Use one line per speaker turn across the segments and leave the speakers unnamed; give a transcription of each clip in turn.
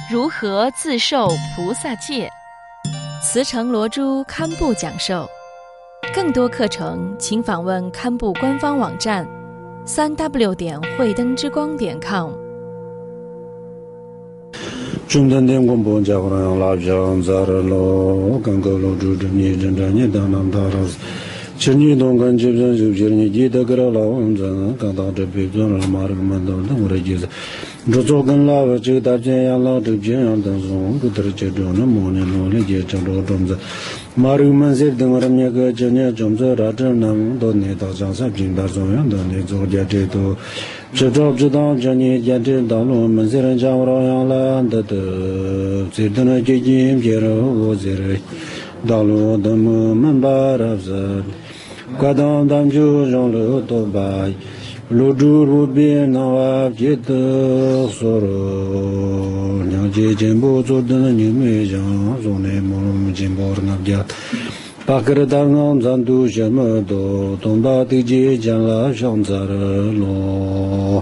如何自受菩萨戒？慈诚罗珠堪布讲授。更多课程请访问堪布官方网站3w 慧灯之光.com。
中等点广播加上拉讲杂了喽，刚刚罗珠的你真正你当当他了。今年东干基本就今年记得给了老王子，刚到这边做了马这个门道，那我的意思，这做跟老这个大这样老这个这样当中，不得这种那么年努力接着做种子，马这个门是等我们那个今年种子了，这那么多年到上山平大中央的那做家这都，这找不到今年家这道路门是人家我老样了的，这等那最近别了我这里。道路的门把拉子，挂当当就让路多白，路住路边那瓦街的所罗，两街进步做的你没讲，做那么进步那家，把个的当俺咱都什么多，东把的街讲了上za了咯。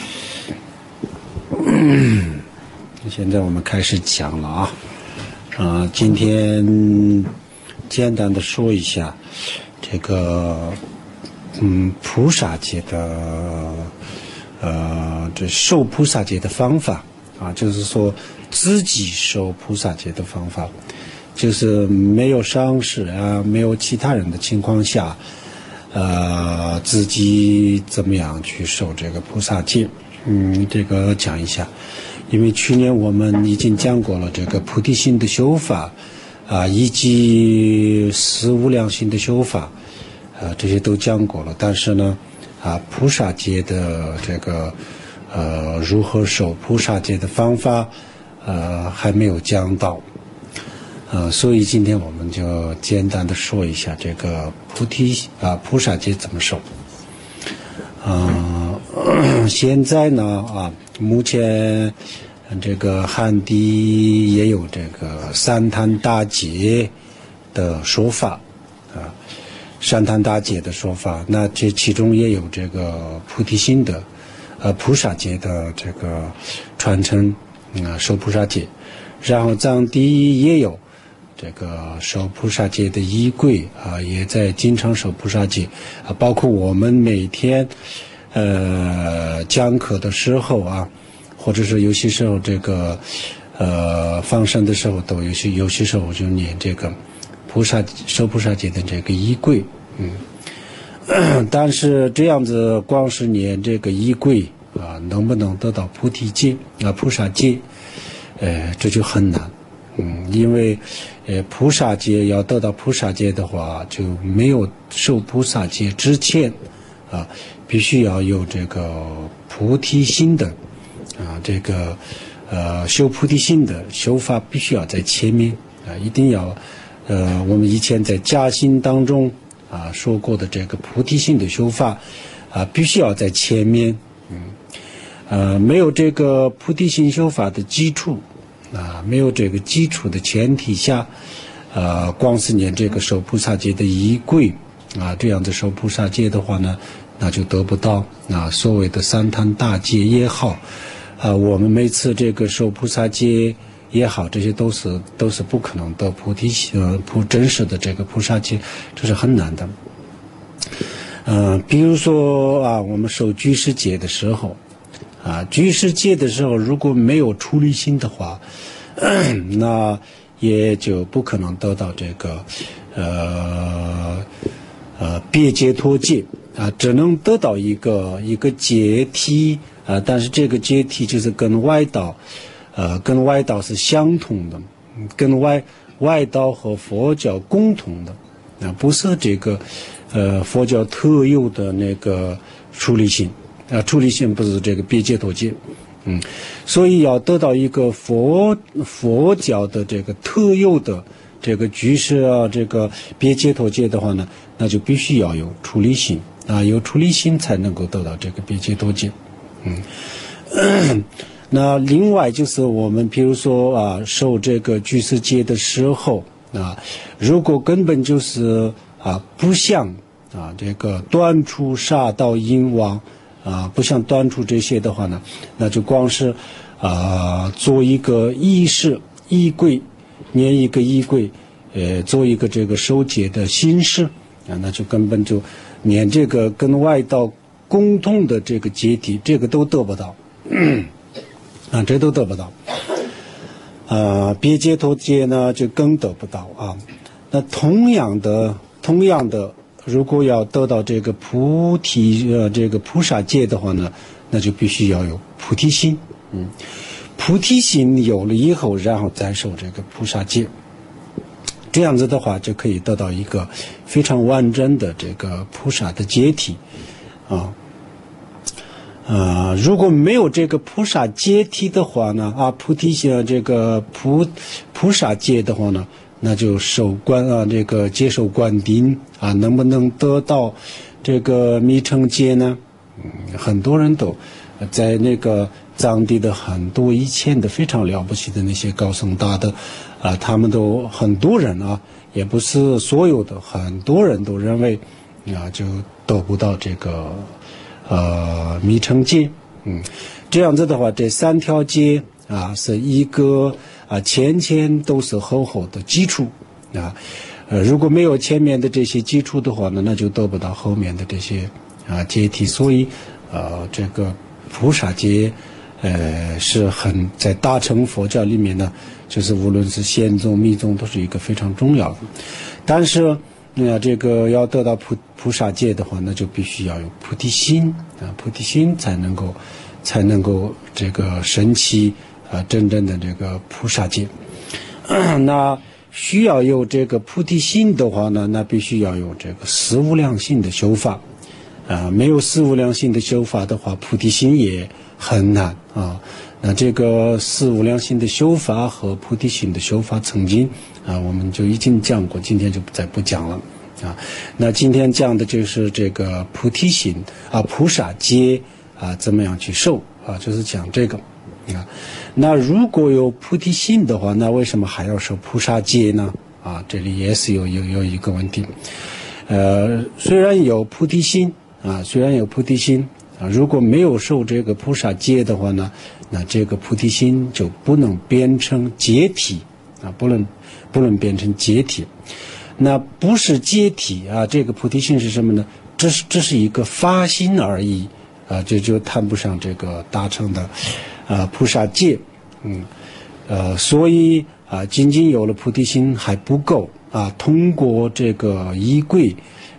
现在我们开始讲了啊。今天简单的说一下这个菩萨戒的这受菩萨戒的方法啊，就是说自己受菩萨戒的方法，就是没有上师啊，没有其他人的情况下自己怎么样去受这个菩萨戒。这个讲一下，因为去年我们已经讲过了这个菩提心的修法以及四无量心的修法这些都讲过了，但是呢菩萨戒的这个如何受菩萨戒的方法还没有讲到所以今天我们就简单的说一下这个菩萨戒怎么受。现在呢目前这个汉地也有这个三坛大戒的说法三坛大戒的说法，那这其中也有这个菩提心的菩萨戒的这个传承受菩萨戒，然后藏地也有这个受菩萨戒的仪轨也在经常受菩萨戒包括我们每天讲课的时候或者是有些时候这个放生的时候都有些时候就念这个受菩萨戒的这个仪轨但是这样子光是念这个仪轨能不能得到菩提戒菩萨戒这就很难因为菩萨戒要得到菩萨戒的话，就没有受菩萨戒之前必须要有这个菩提心的这个修菩提心的修法必须要在前面一定要我们以前在嘉兴当中说过的这个菩提心的修法必须要在前面没有这个菩提心修法的基础没有这个基础的前提下光是念这个受菩萨戒的仪轨这样子受菩萨戒的话呢，那就得不到所谓的三坛大戒也好我们每次这个受菩萨戒也好，这些都是不可能得菩提真实的这个菩萨戒，这是很难的比如说我们受居士戒的时候居士戒的时候如果没有出离心的话那也就不可能得到这个别解脱戒只能得到一个解体但是这个解体就是跟外道是相同的，跟外道和佛教共同的不是这个佛教特有的那个出离心出离心不是这个别解脱戒所以要得到一个佛教的这个特有的这个居士这个别解脱戒的话呢，那就必须要有出离心有出离心才能够得到这个别解脱戒那另外就是我们比如说受这个居士戒的时候如果根本就是不想这个断除杀盗淫妄不像端出这些的话呢，那就光是做一个衣饰衣柜，捏一个衣柜，做一个这个收结的形式那就根本就连这个跟外道共同的这个结体，这个都得不到，这都得不到。别解脱戒呢，就更得不到那同样的，如果要得到这个菩提这个菩萨戒的话呢，那就必须要有菩提心。菩提心有了以后，然后再受这个菩萨戒，这样子的话就可以得到一个非常完整的这个菩萨的解体如果没有这个菩萨阶梯的话呢，菩提心这个菩萨戒的话呢，那就受观这个接受观定能不能得到这个密乘戒呢？很多人都在那个藏地的很多以前的非常了不起的那些高僧大德他们都很多人也不是所有的，很多人都认为就得不到这个密乘戒。这样子的话，这三条戒是一个前都是厚厚的基础如果没有前面的这些基础的话呢，那就得不到后面的这些阶梯。所以这个菩萨戒是很在大乘佛教里面呢，就是无论是显宗密宗都是一个非常重要的。但是这个要得到菩萨戒的话，那就必须要有菩提心菩提心才能够这个升起真正的这个菩萨戒。那需要有这个菩提心的话呢，那必须要有这个四无量心的修法没有四无量心的修法的话，菩提心也很难那这个四无量心的修法和菩提心的修法曾经我们就已经讲过，今天就再不讲了那今天讲的就是这个菩提心菩萨戒怎么样去受就是讲这个那如果有菩提心的话，那为什么还要受菩萨戒呢？这里也是有一个问题。虽然有菩提心如果没有受这个菩萨戒的话呢，那这个菩提心就不能变成解体不能变成解体。那不是解体这个菩提心是什么呢？这是一个发心而已这就谈不上这个大乘的菩萨戒。所以仅仅有了菩提心还不够通过这个仪轨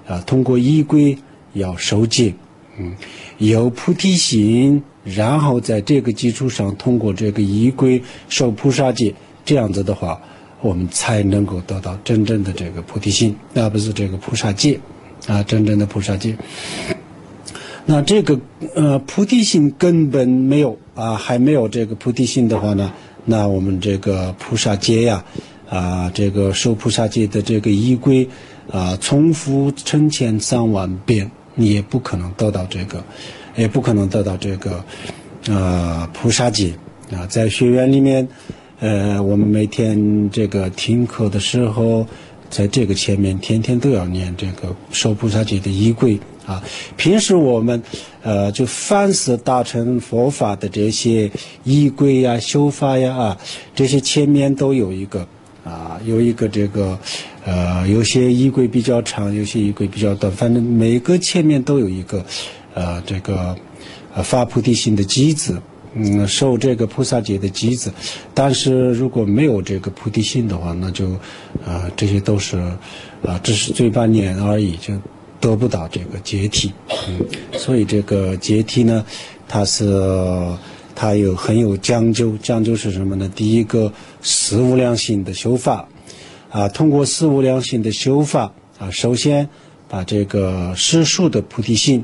要受戒有菩提心，然后在这个基础上通过这个仪轨受菩萨戒，这样子的话我们才能够得到真正的这个菩提心，不是这个菩萨戒真正的菩萨戒。那这个菩提心根本没有还没有这个菩提心的话呢，那我们这个菩萨戒这个受菩萨戒的这个仪轨重复成千上万遍，你也不可能得到这个菩萨戒在学院里面我们每天这个听课的时候，在这个前面天天都要念这个受菩萨戒的仪轨平时我们就凡是大乘佛法的这些仪轨修法这些前面都有一个这个有些仪轨比较长，有些仪轨比较短，反正每个前面都有一个这个发菩提心的机子受这个菩萨戒的机子。但是如果没有这个菩提心的话，那就这些都是只是嘴巴念而已，就得不到这个解体所以这个解体呢，它很有讲究是什么呢？第一个四无量心的修法通过四无量心的修法首先把这个世俗的菩提心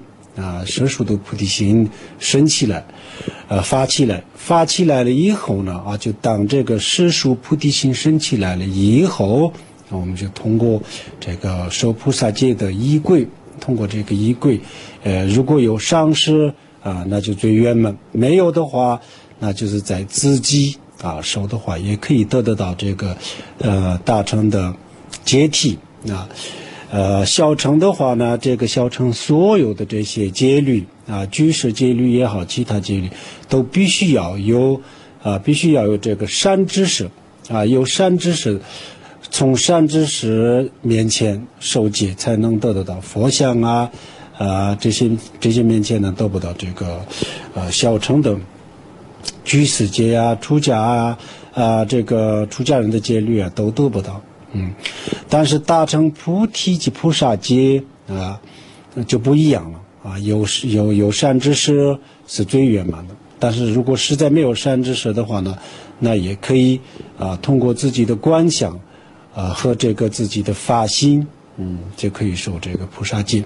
升起来发起来了以后呢就当这个世俗菩提心升起来了以后，我们就通过这个受菩萨戒的仪轨，通过这个仪轨如果有上师那就最圆满，没有的话那就是在自己受的话也可以得到这个大乘的解体小乘的话呢，这个小乘所有的这些戒律啊，居士戒律也好，其他戒律都必须要有这个善知识啊，有善知识，从善知识面前受戒，才能得到佛像啊，这些面前呢得不到这个小乘的居士戒啊、出家这个出家人的戒律啊都得不到。但是大乘菩提及菩萨戒啊就不一样了啊，有善知识是最圆满的。但是如果实在没有善知识的话呢，那也可以通过自己的观想和这个自己的发心，就可以受这个菩萨戒。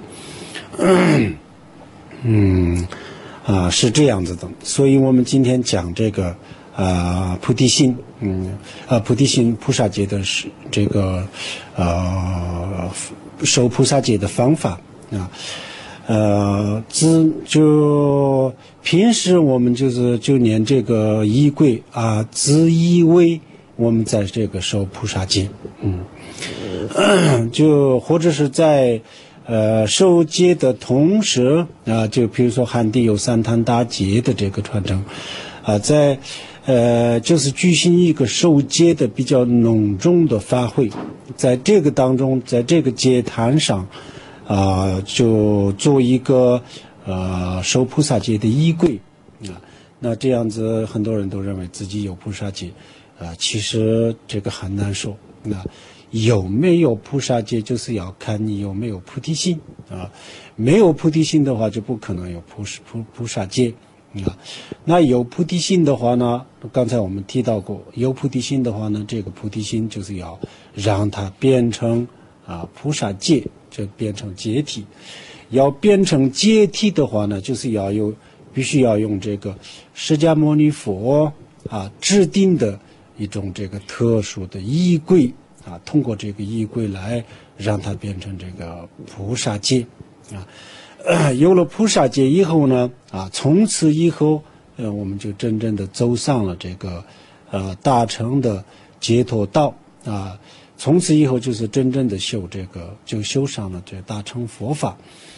是这样子的。所以我们今天讲这个菩提心，菩提心菩萨戒的是这个受菩萨戒的方法就平时我们就念这个仪轨自以为我们在这个受菩萨戒，就或者是在受戒的同时就比如说汉地有三坛大戒的这个传承在就是举行一个受戒的比较隆重的法会，在这个当中，在这个戒坛上就做一个受菩萨戒的仪轨那这样子很多人都认为自己有菩萨戒其实这个很难受。有没有菩萨戒就是要看你有没有菩提心没有菩提心的话就不可能有菩萨戒那有菩提心的话呢，刚才我们提到过，有菩提心的话呢，这个菩提心就是要让它变成菩萨戒，就变成戒体。要变成戒体的话呢，就是必须要用这个释迦牟尼佛制定的一种这个特殊的仪轨通过这个仪轨来让它变成这个菩萨戒有了菩萨戒以后呢从此以后我们就真正的走上了这个大乘的解脱道从此以后就是真正的就修上了这大乘佛法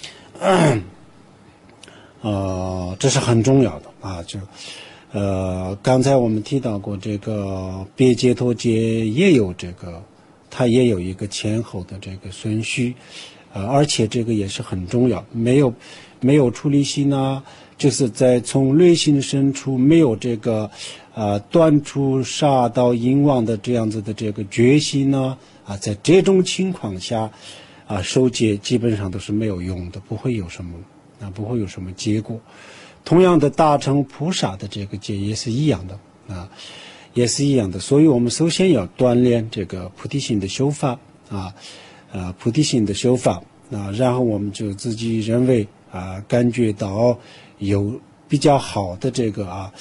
这是很重要的刚才我们提到过这个别解脱戒也有它也有一个前后的这个顺序而且这个也是很重要，没有出离心就是在从内心深处没有这个断除杀盗淫妄的这样子的这个决心在这种情况下受戒基本上都是没有用的，不会有什么结果。同样的大乘菩萨的这个戒也是一样的所以我们首先要锻炼这个菩提心的修法菩提心的修法然后我们就自己认为感觉到有比较好的这个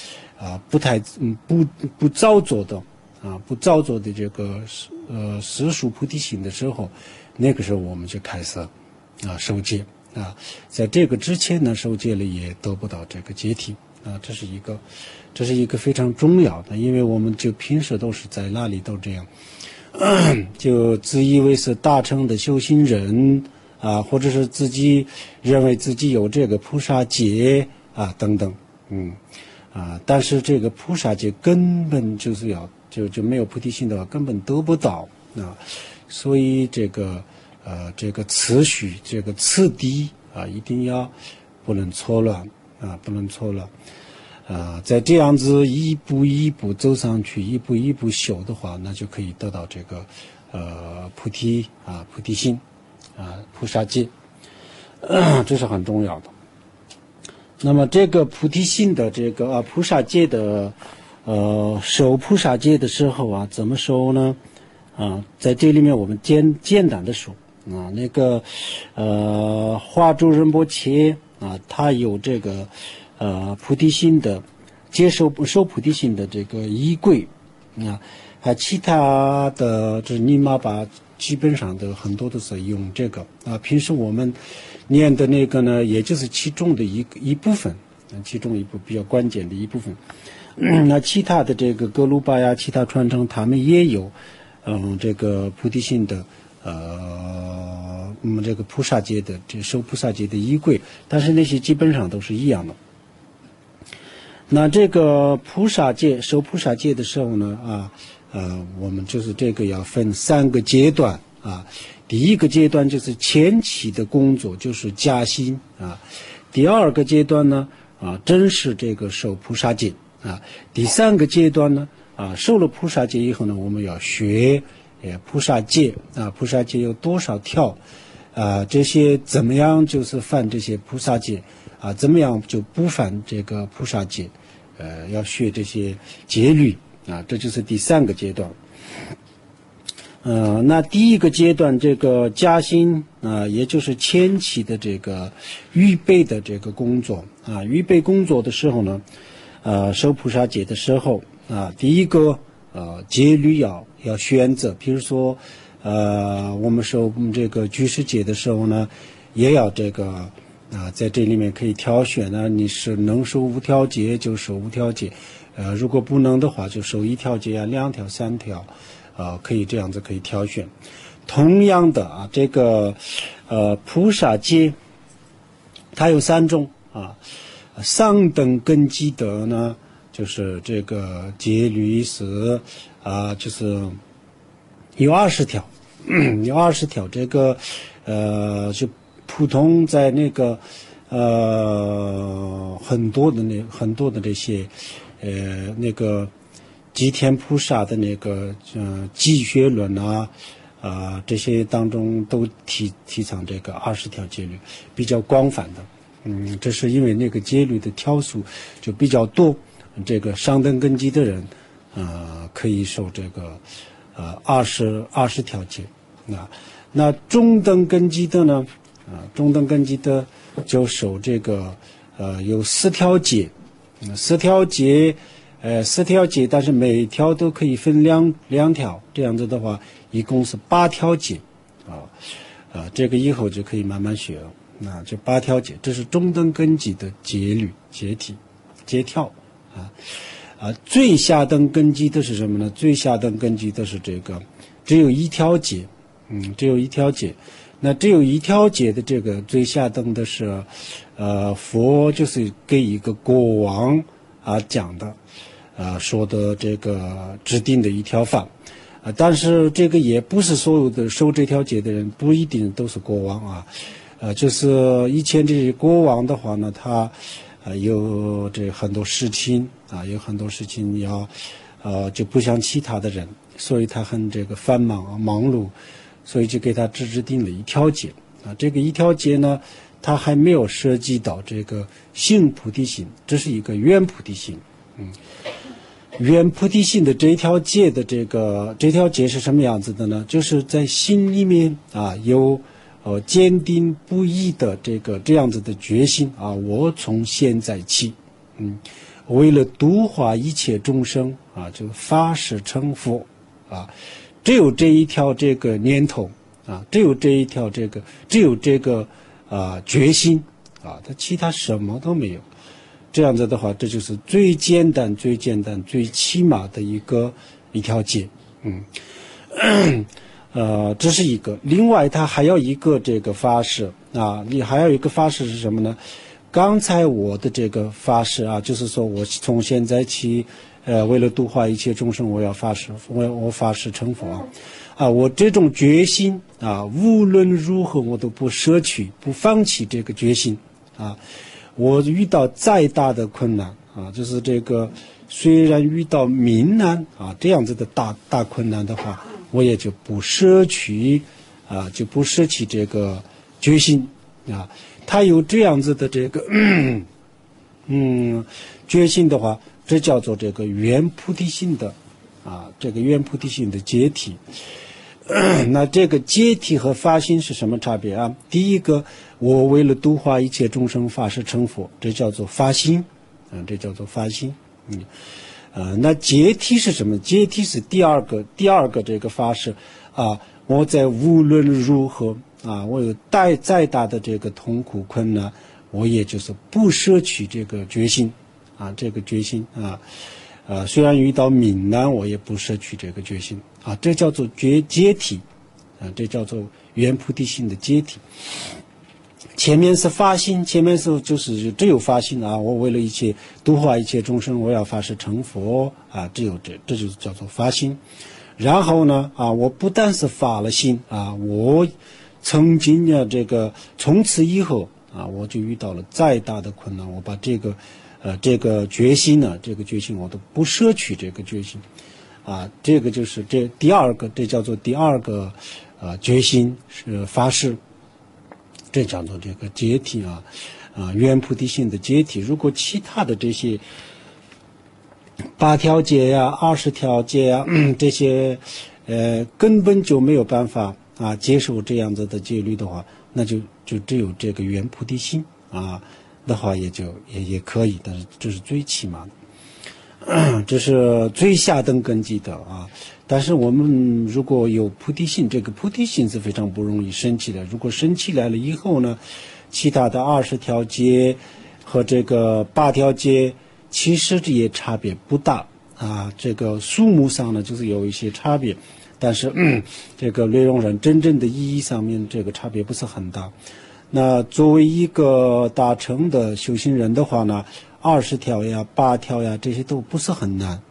不造作的这个实属菩提心的时候，那个时候我们就开始受戒在这个之前呢，受戒了也得不到这个戒体这是一个非常重要的，因为我们就平时都是在哪里都这样就自以为是大乘的修行人或者是自己认为自己有这个菩萨戒等等但是这个菩萨戒根本就是就没有菩提心的话根本得不到所以这个次序这个次第一定要不能错乱在这样子一步一步走上去，一步一步修的话，那就可以得到这个菩提心菩萨戒这是很重要的。那么这个菩提心的这个菩萨戒的守菩萨戒的时候怎么守呢在这里面我们简单的说那个华住仁波切他有这个菩提心的受菩提心的这个仪轨其他的就是尼玛巴基本上的很多都是用这个平时我们念的那个呢也就是其中的一部分，其中一部比较关键的一部分那其他的这个格鲁巴其他传承他们也有这个菩提心的这个菩萨戒的受菩萨戒的仪轨，但是那些基本上都是一样的。那这个菩萨戒受菩萨戒的时候呢我们就是这个要分3个阶段啊。第一个阶段就是前期的工作，就是加薪啊。第2个阶段呢正是这个受菩萨戒啊。第3个阶段呢受了菩萨戒以后呢，我们要学菩萨戒啊。菩萨戒有多少条这些怎么样就是犯这些菩萨戒怎么样就不犯这个菩萨戒，要学这些戒律这就是第3个阶段。那第1个阶段这个加薪也就是前期的这个预备的这个工作预备工作的时候呢受菩萨戒的时候第一个戒律要选择，比如说我们受这个居士戒的时候呢，也要这个在这里面可以挑选你是能受5条戒就受5条戒，如果不能的话就受1条戒2条3条可以这样子可以挑选。同样的这个菩萨戒它有3种上等根基德呢，就是这个戒律是就是有20条有20条，这个就普通在那个很多的这些那个吉田菩萨的那个济学论这些当中都提倡这个20条戒律，比较广泛的。这是因为那个戒律的条数就比较多，这个上等根基的人可以受这个20条戒那中等根基的呢中等根基的就受这个有4条戒4条戒4条戒，但是每一条都可以分两条，这样子的话一共是8条戒这个以后就可以慢慢学了就8条戒，这是中等根基的戒律戒条最下等根基的是什么呢？最下等根基的是这个只有1条戒只有1条戒。那只有1条戒的这个最下等的是佛就是给一个国王讲的说的这个制定的一条法但是这个也不是所有的受这条戒的人不一定都是国王就是以前这些国王的话呢，他有这很多事情有很多事情要就不像其他的人，所以他很这个繁忙忙碌，所以就给他制定了1条戒这个1条戒呢，他还没有涉及到这个行菩提心，这是一个圆菩提心圆菩提心的这条戒的这条戒是什么样子的呢？就是在心里面有坚定不移的这样子的决心我从现在起为了度化一切众生就发誓成佛只有这一条这个念头只有这一条只有这个决心它其他什么都没有。这样子的话，这就是最简单最起码的一条戒这是一个。另外它还有一个这个发誓你还有一个发誓是什么呢？刚才我的这个发誓就是说我从现在起为了度化一切众生，我要发誓我发誓成佛我这种决心无论如何我都不舍弃不放弃这个决心我遇到再大的困难就是这个虽然遇到民难这样子的大困难的话，我也就不舍弃这个决心他有这样子的这个决心的话，这叫做这个圆菩提心的这个圆菩提心的解体那这个解体和发心是什么差别第一个，我为了度化一切众生发誓成佛，这叫做发心这叫做发心那解体是什么？解体是第二个这个发誓我在无论如何我有再大的这个痛苦困难，我也就是不舍弃这个决心这个决心虽然遇到民难，我也不舍弃这个决心这叫做解体这叫做圆菩提心的解体。前面是发心，前面是就是只有发心啊，我为了一切度化一切众生，我要发誓成佛啊，只有这就是叫做发心。然后呢我不但是发了心啊，我曾经呢从此以后我就遇到了再大的困难，我把这个决心呢，我都不摄取这个决心这个就是第二个，这叫做第二个决心是发誓。这叫做这个解体圆菩提心的解体。如果其他的这些8条戒呀、20条戒呀这些根本就没有办法接受这样子的戒律的话，那就只有这个圆菩提心的话也可以，但是这是最起码的，这是最下等根基的但是我们如果有菩提心，这个菩提心是非常不容易生起的。如果生起来了以后呢，其他的20条戒和这个8条戒其实也差别不大这个数目上呢就是有一些差别，但是这个内容上真正的意义上面这个差别不是很大。那作为一个大乘的修行人的话呢，20条呀、8条呀这些都不是很难，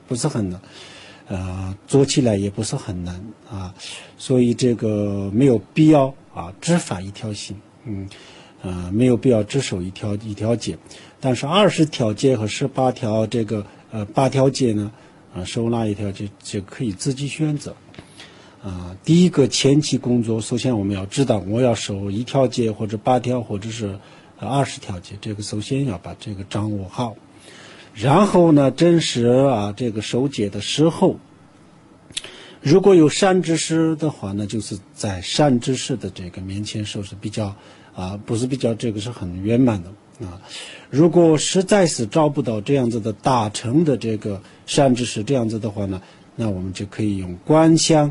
做起来也不是很难所以这个没有必要只发一条心，没有必要只守一条戒。但是20条戒和18条这个8条戒呢守哪一条就可以自己选择第一个前期工作，首先我们要知道我要守1条戒或者8条或者是20条戒，这个首先要把这个掌握好。然后呢，真实这个守戒的时候，如果有善知识的话呢，就是在善知识的这个面前守是比较不是比较，这个是很圆满的如果实在是找不到这样子的大乘的这个善知识这样子的话呢，那我们就可以用观想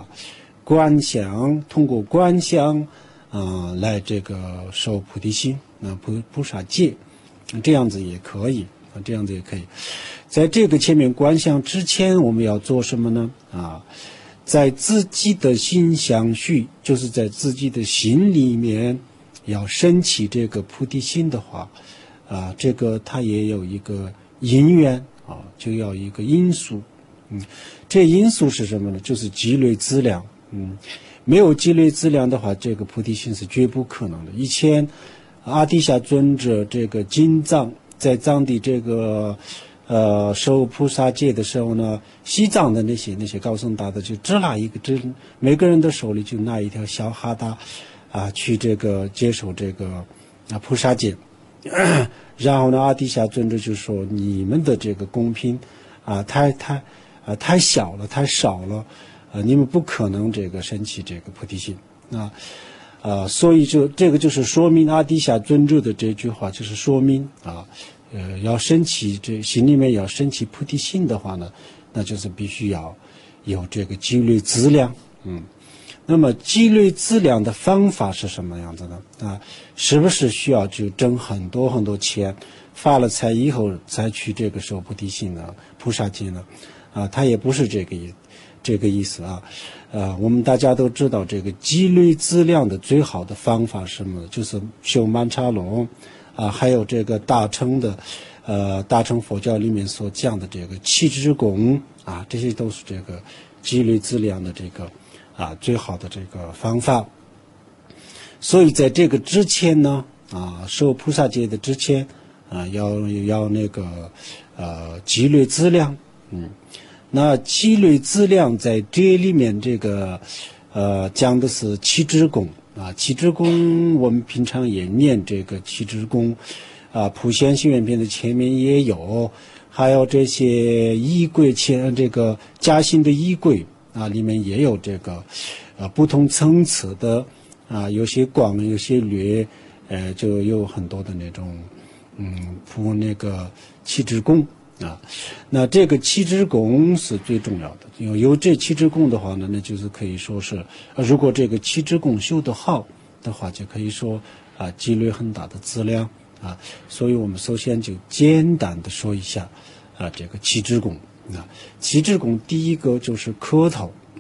通过观想来这个守菩提心菩萨戒，这样子也可以。在这个前面观想之前，我们要做什么呢在自己的心相续，就是在自己的心里面要升起这个菩提心的话这个它也有一个因缘就要一个因素这因素是什么呢？就是积累资粮没有积累资粮的话，这个菩提心是绝不可能的。以前阿底峡尊者这个金藏在藏地这个受菩萨戒的时候呢，西藏的那些高僧大德就只拿每个人的手里就拿一条小哈达去这个接受这个菩萨戒然后呢，阿底峡尊者就说你们的这个公品太小了，太少了你们不可能这个升起这个菩提心所以这个就是说明阿底峡尊者的这句话，就是说明要升起心里面要升起菩提心的话呢，那就是必须要有这个积累资粮那么积累资粮的方法是什么样子呢是不是需要就挣很多很多钱，发了财以后再去这个守菩提心呢菩萨戒呢它也不是这个意思我们大家都知道这个积累资粮的最好的方法是什么呢？就是修曼茶龙还有这个大乘佛教里面所讲的这个七支功这些都是这个积累资粮的这个最好的这个方法。所以在这个之前呢受菩萨戒的之前要那个积累资粮那积累资粮在这里面这个讲的是七支功七支功我们平常也念这个七支功普贤行愿篇的前面也有，还有这些仪轨这个嘉兴的仪轨里面也有这个不同层次的有些广有些略就有很多的那种普那个七支功那这个七支功是最重要的，有这七支功的话呢，那就是可以说是如果这个七支功修得好的话，就可以说积累很大的资粮所以我们首先就简单的说一下这个七支功七支功第一个就是磕头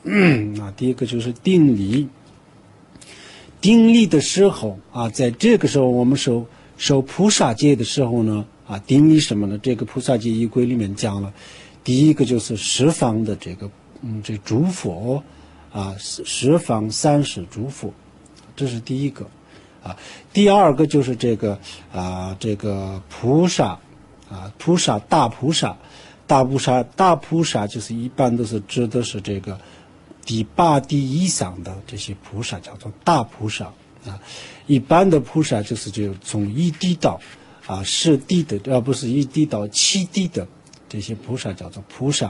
第一个就是定力。定力的时候啊，在这个时候我们受菩萨戒的时候呢，定力什么呢？这个菩萨戒仪规里面讲了，第一个就是十方的这诸佛十方30诸佛，这是第一个第二个就是这个菩萨大菩萨就是一般都是指的是这个第8地以上的这些菩萨叫做大菩萨一般的菩萨就是从1地到10地的，不是1地到7地的这些菩萨叫做菩萨。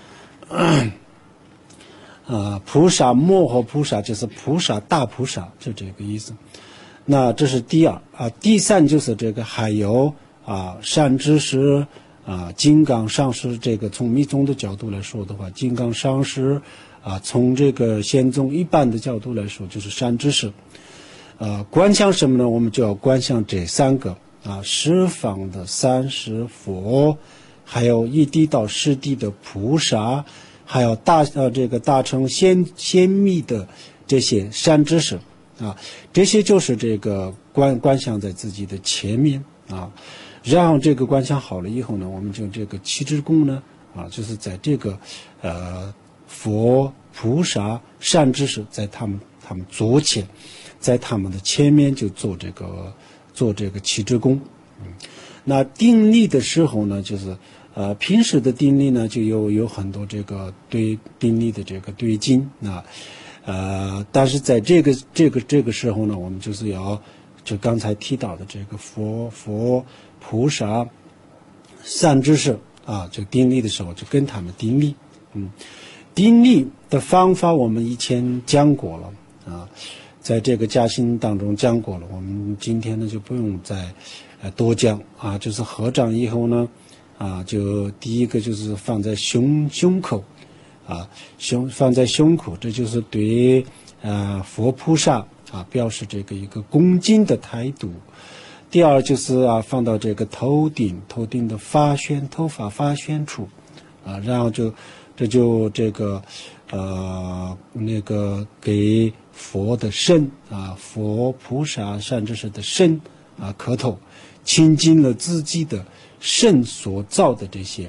菩萨摩诃菩萨就是菩萨大菩萨，就这个意思。那这是第二第三就是这个还有善知识金刚上师，这个从密宗的角度来说的话，金刚上师从这个显宗一般的角度来说就是善知识。观想什么呢？我们就要观想这3个十方的30佛，还有1地到10地的菩萨，还有大乘显密的这些善知识这些就是这个观想在自己的前面然后这个观想好了以后呢，我们就这个七支供呢就是在这个佛菩萨善知识在他们左前，在他们的前面就做这个七支供。那定力的时候呢，就是平时的定力呢就有很多这个对定力的这个对境但是在这个时候呢，我们就是就刚才提到的这个佛菩萨善知识就定力的时候就跟他们定力。定力的方法我们以前讲过了在这个嘉兴当中讲过了，我们今天呢就不用再多讲就是合掌以后呢就第一个就是放在胸口放在胸口，这就是对佛菩萨表示这个一个恭敬的态度。第二就是放到这个头顶的头发发旋处然后这就这个那个给佛的身佛菩萨善知识的身磕头，亲近了自己的身所造的这些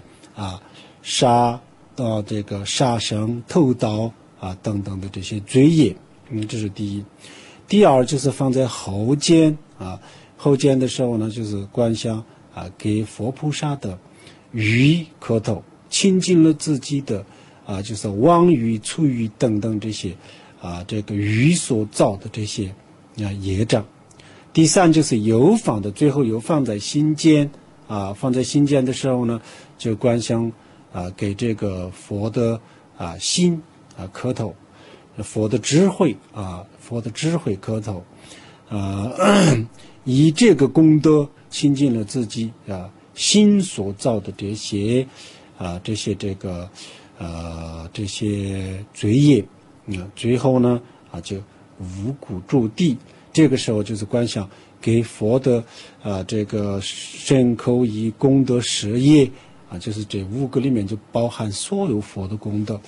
这个杀生偷盗等等的这些罪业。这是第一。第二就是放在后肩后肩的时候呢，就是观想给佛菩萨的语磕头，亲近了自己的就是妄语粗语等等这些这个语所造的这些业障。第三就是最后又放在心间放在心间的时候呢，就观想给这个佛的心磕头，佛的智慧磕头以这个功德亲近了自己心所造的这些这些罪业最后呢就五谷住地。这个时候就是观想给佛的这个身口意功德10业就是这5个里面就包含所有佛的功德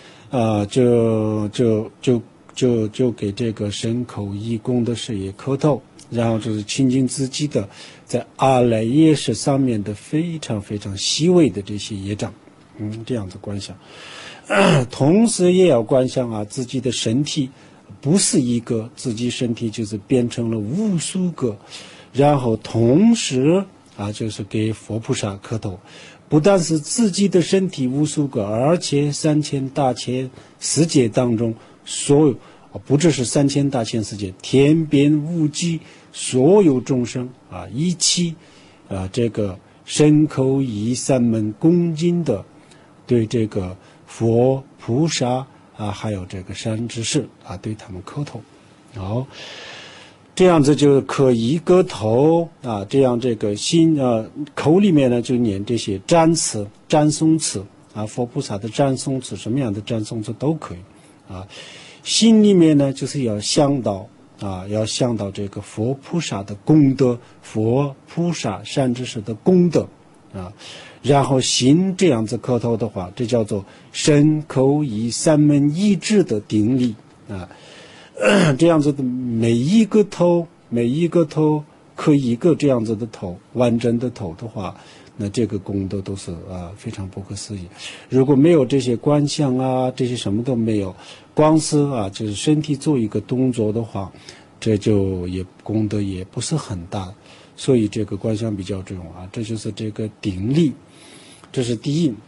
就给这个身口意功德10业磕头，然后就是亲近自己的在阿赖耶识上面的非常非常细微的这些业障这样子观想同时也要观想自己的身体不是一个，自己身体就是变成了无数个，然后同时就是给佛菩萨磕头，不但是自己的身体无数个，而且3000大千世界当中所有不只是3000大千世界，天边无际所有众生一起这个身口意三门恭敬的对这个佛菩萨还有这个善知识对他们磕头。好，这样子就可一个头这样这个心口里面呢就念这些赞词赞颂词佛菩萨的赞颂词，什么样的赞颂词都可以心里面呢就是要想到这个佛菩萨的功德，佛菩萨善知识的功德啊。然后心这样子磕头的话，这叫做身口意三门一致的定力啊。这样子的每一个头磕一个这样子的头，完整的头的话，那这个功德都是非常不可思议。如果没有这些观想啊，这些什么都没有，光是就是身体做一个动作的话，这就功德也不是很大。所以这个观想比较重要啊，这就是这个定力，这是第一。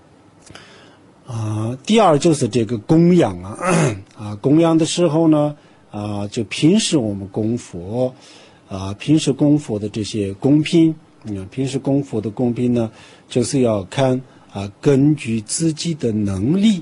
第二就是这个供养供养的时候呢就平时我们供佛平时供佛的这些供品，平时供佛的供品呢，就是要看根据自己的能力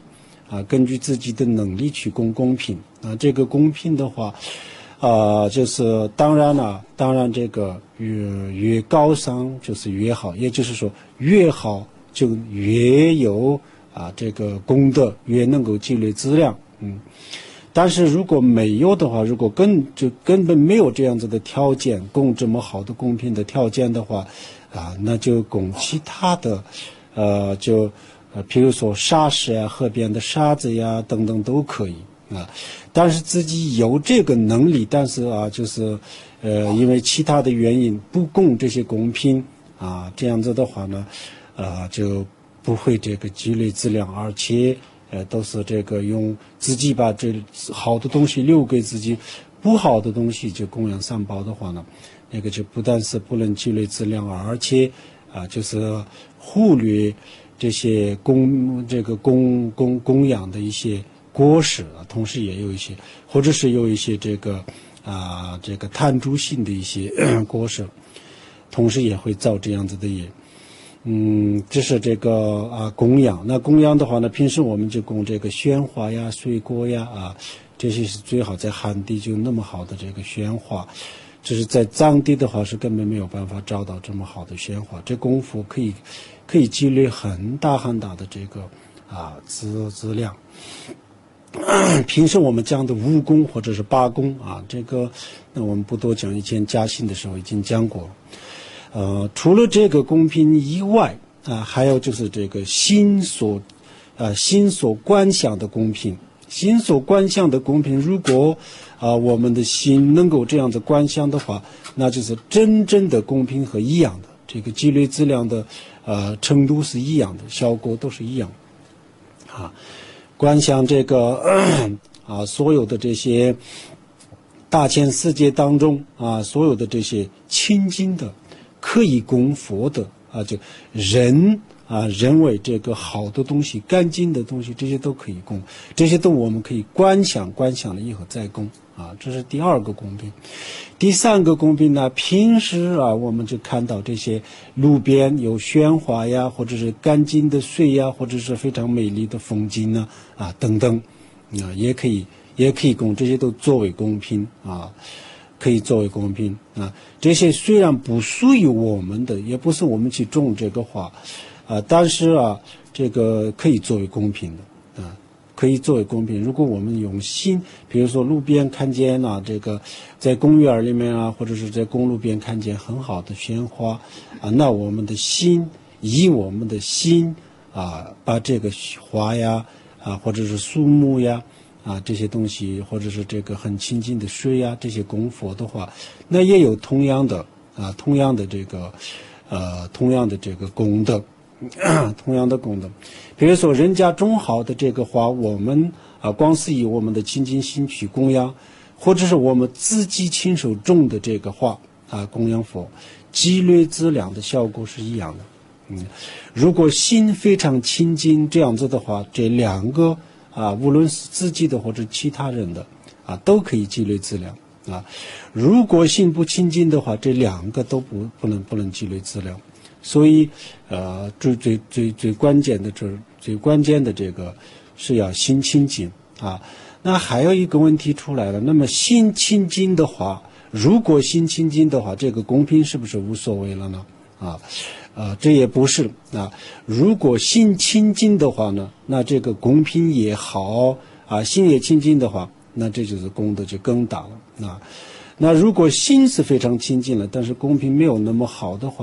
去供供品这个供品的话就是当然这个越高尚就是越好，也就是说越好就越有这个功德，越能够积累资粮。但是如果没有的话，如果根本没有这样子的条件，供这么好的供品的条件的话那就供其他的比如说沙石呀、河边的沙子呀等等都可以但是自己有这个能力，但是就是因为其他的原因不供这些供品这样子的话呢就不会这个积累资粮，而且都是这个用自己把这好的东西留给自己，不好的东西就供养三宝的话呢，那个就不但是不能积累资粮，而且就是忽略这些供养的一些果实同时也有一些，或者是有一些这个贪著性的一些果实，同时也会造这样子的业。这是这个供养。那供养的话呢，平时我们就供这个鲜花呀、水果呀这些是最好在寒地就那么好的这个鲜花，这是在藏地的话是根本没有办法找到这么好的鲜花。这功夫可以积累很大很大的这个资粮。平时我们讲的5功或者是8功这个那我们不多讲，以前嘉兴的时候已经讲过了。除了这个供品以外还有就是这个心所观想的供品。心所观想的供品，如果我们的心能够这样子观想的话，那就是真正的供品和一样的，这个积累资粮的程度是一样的，效果都是一样的观想这个所有的这些大千世界当中所有的这些清净的可以供佛的就认为这个好的东西、干净的东西，这些都可以供，这些都我们可以观想了以后再供这是第2个供品。第3个供品呢，平时我们就看到这些路边有鲜花呀，或者是干净的水呀，或者是非常美丽的风景等等也可以供，这些都作为供品可以作为供品这些虽然不属于我们的，也不是我们去种这个花但是这个可以作为供品的可以作为供品。如果我们用心，比如说路边看见这个在公园里面或者是在公路边看见很好的鲜花那我们的心以我们的心把这个花呀或者是树木呀这些东西，或者是这个很清净的水这些供佛的话，那也有同样的这个功德同样的功德。比如说人家种好的这个花，我们光是以我们的清净心去供养，或者是我们自己亲手种的这个花供养佛，积累资粮的效果是一样的如果心非常清净这样子的话，这2个无论是自己的或者其他人的都可以积累资粮如果心不清净的话，这2个都不能积累资粮。所以最关键的这个是要心清净那还有一个问题出来了，那么心清净的话，如果心清净的话，这个供品是不是无所谓了呢这也不是如果心清净的话呢，那这个供品也好心也清净的话，那这就是功德就更大了那如果心是非常清净了，但是供品没有那么好的话，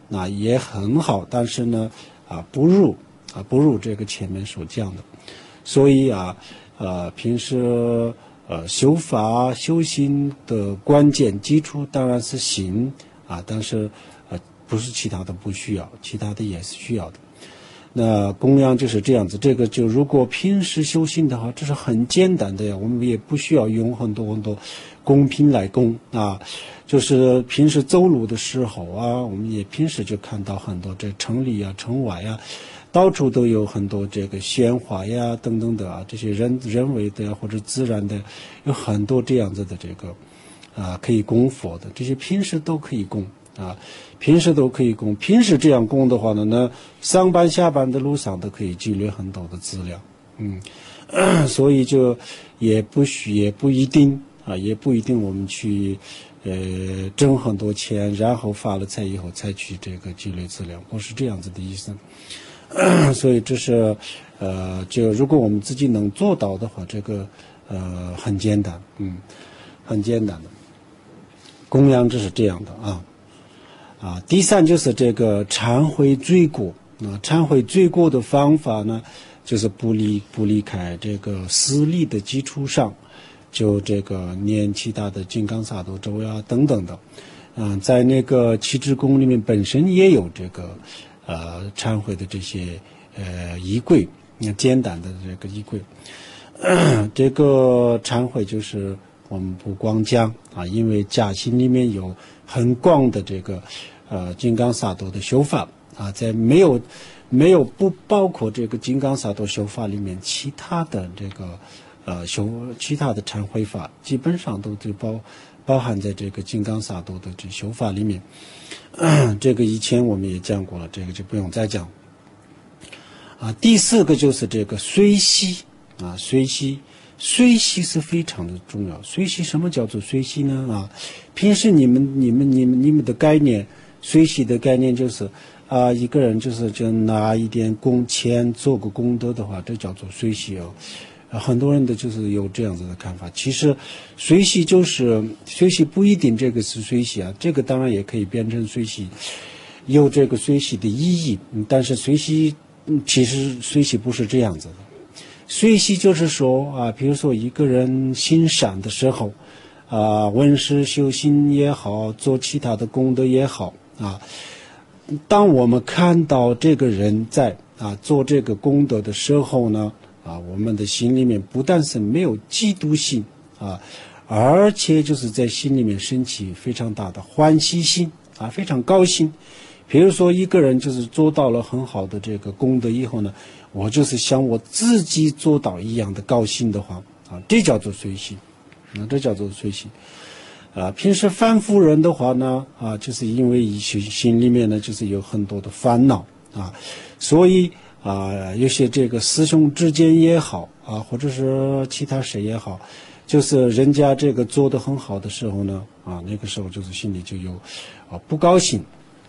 那也很好，但是呢不如这个前面所讲的。所以平时修法修心的关键基础当然是行但是不是其他的不需要，其他的也是需要的。那供养就是这样子，这个就如果平时修行的话，这是很简单的呀，我们也不需要用很多供品来供就是平时走路的时候我们也平时就看到很多这城里城外到处都有很多这个鲜花等等的这些人为的或者自然的，有很多这样子的这个可以供佛的，这些平时都可以供平时都可以供。平时这样供的话呢，上班下班的路上都可以积累很多的资料所以就也不一定我们去挣很多钱，然后发了财以后才去这个积累资料，不是这样子的意思所以这是就如果我们自己能做到的话，这个很简单很简单的供养，这是这样的第三就是这个忏悔罪过忏悔罪过的方法呢，就是不离开这个思力的基础上，就这个念其他的金刚萨埵咒等等的在那个七支供里面本身也有这个忏悔的这些仪轨，简单的这个仪轨这个忏悔就是我们不光讲因为家心里面有很广的这个金刚萨埵的修法在没有不包括这个金刚萨埵修法里面其他的这个其他的忏悔法基本上都包含在这个金刚萨埵的这修法里面这个以前我们也讲过了，这个就不用再讲第四个就是这个随喜随喜是非常的重要。随喜，什么叫做随喜呢平时你们的概念，随喜的概念就是一个人就拿一点钱做个功德的话，这叫做随喜很多人的就是有这样子的看法。其实随喜不一定这个是随喜这个当然也可以变成随喜，有这个随喜的意义但是随喜其实随喜不是这样子的。随喜就是说比如说一个人行善的时候闻思修心也好，做其他的功德也好当我们看到这个人在做这个功德的时候呢我们的心里面不但是没有嫉妒心而且就是在心里面升起非常大的欢喜心非常高兴。比如说一个人就是做到了很好的这个功德以后呢，我就是像我自己做到一样的高兴的话这叫做随喜这叫做随喜平时凡夫人的话呢就是因为心里面呢就是有很多的烦恼所以有些这个师兄之间也好或者是其他谁也好，就是人家这个做得很好的时候呢那个时候就是心里就有不高兴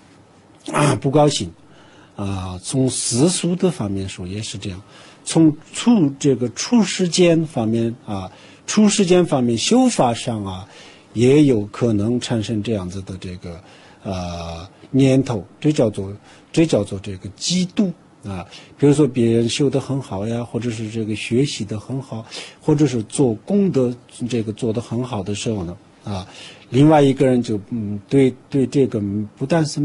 从世俗的方面说也是这样，从出世间方面修法上也有可能产生这样子的这个念头，这叫做这个嫉妒比如说别人修得很好呀，或者是这个学习得很好，或者是做功德这个做得很好的时候呢另外一个人就对这个不但是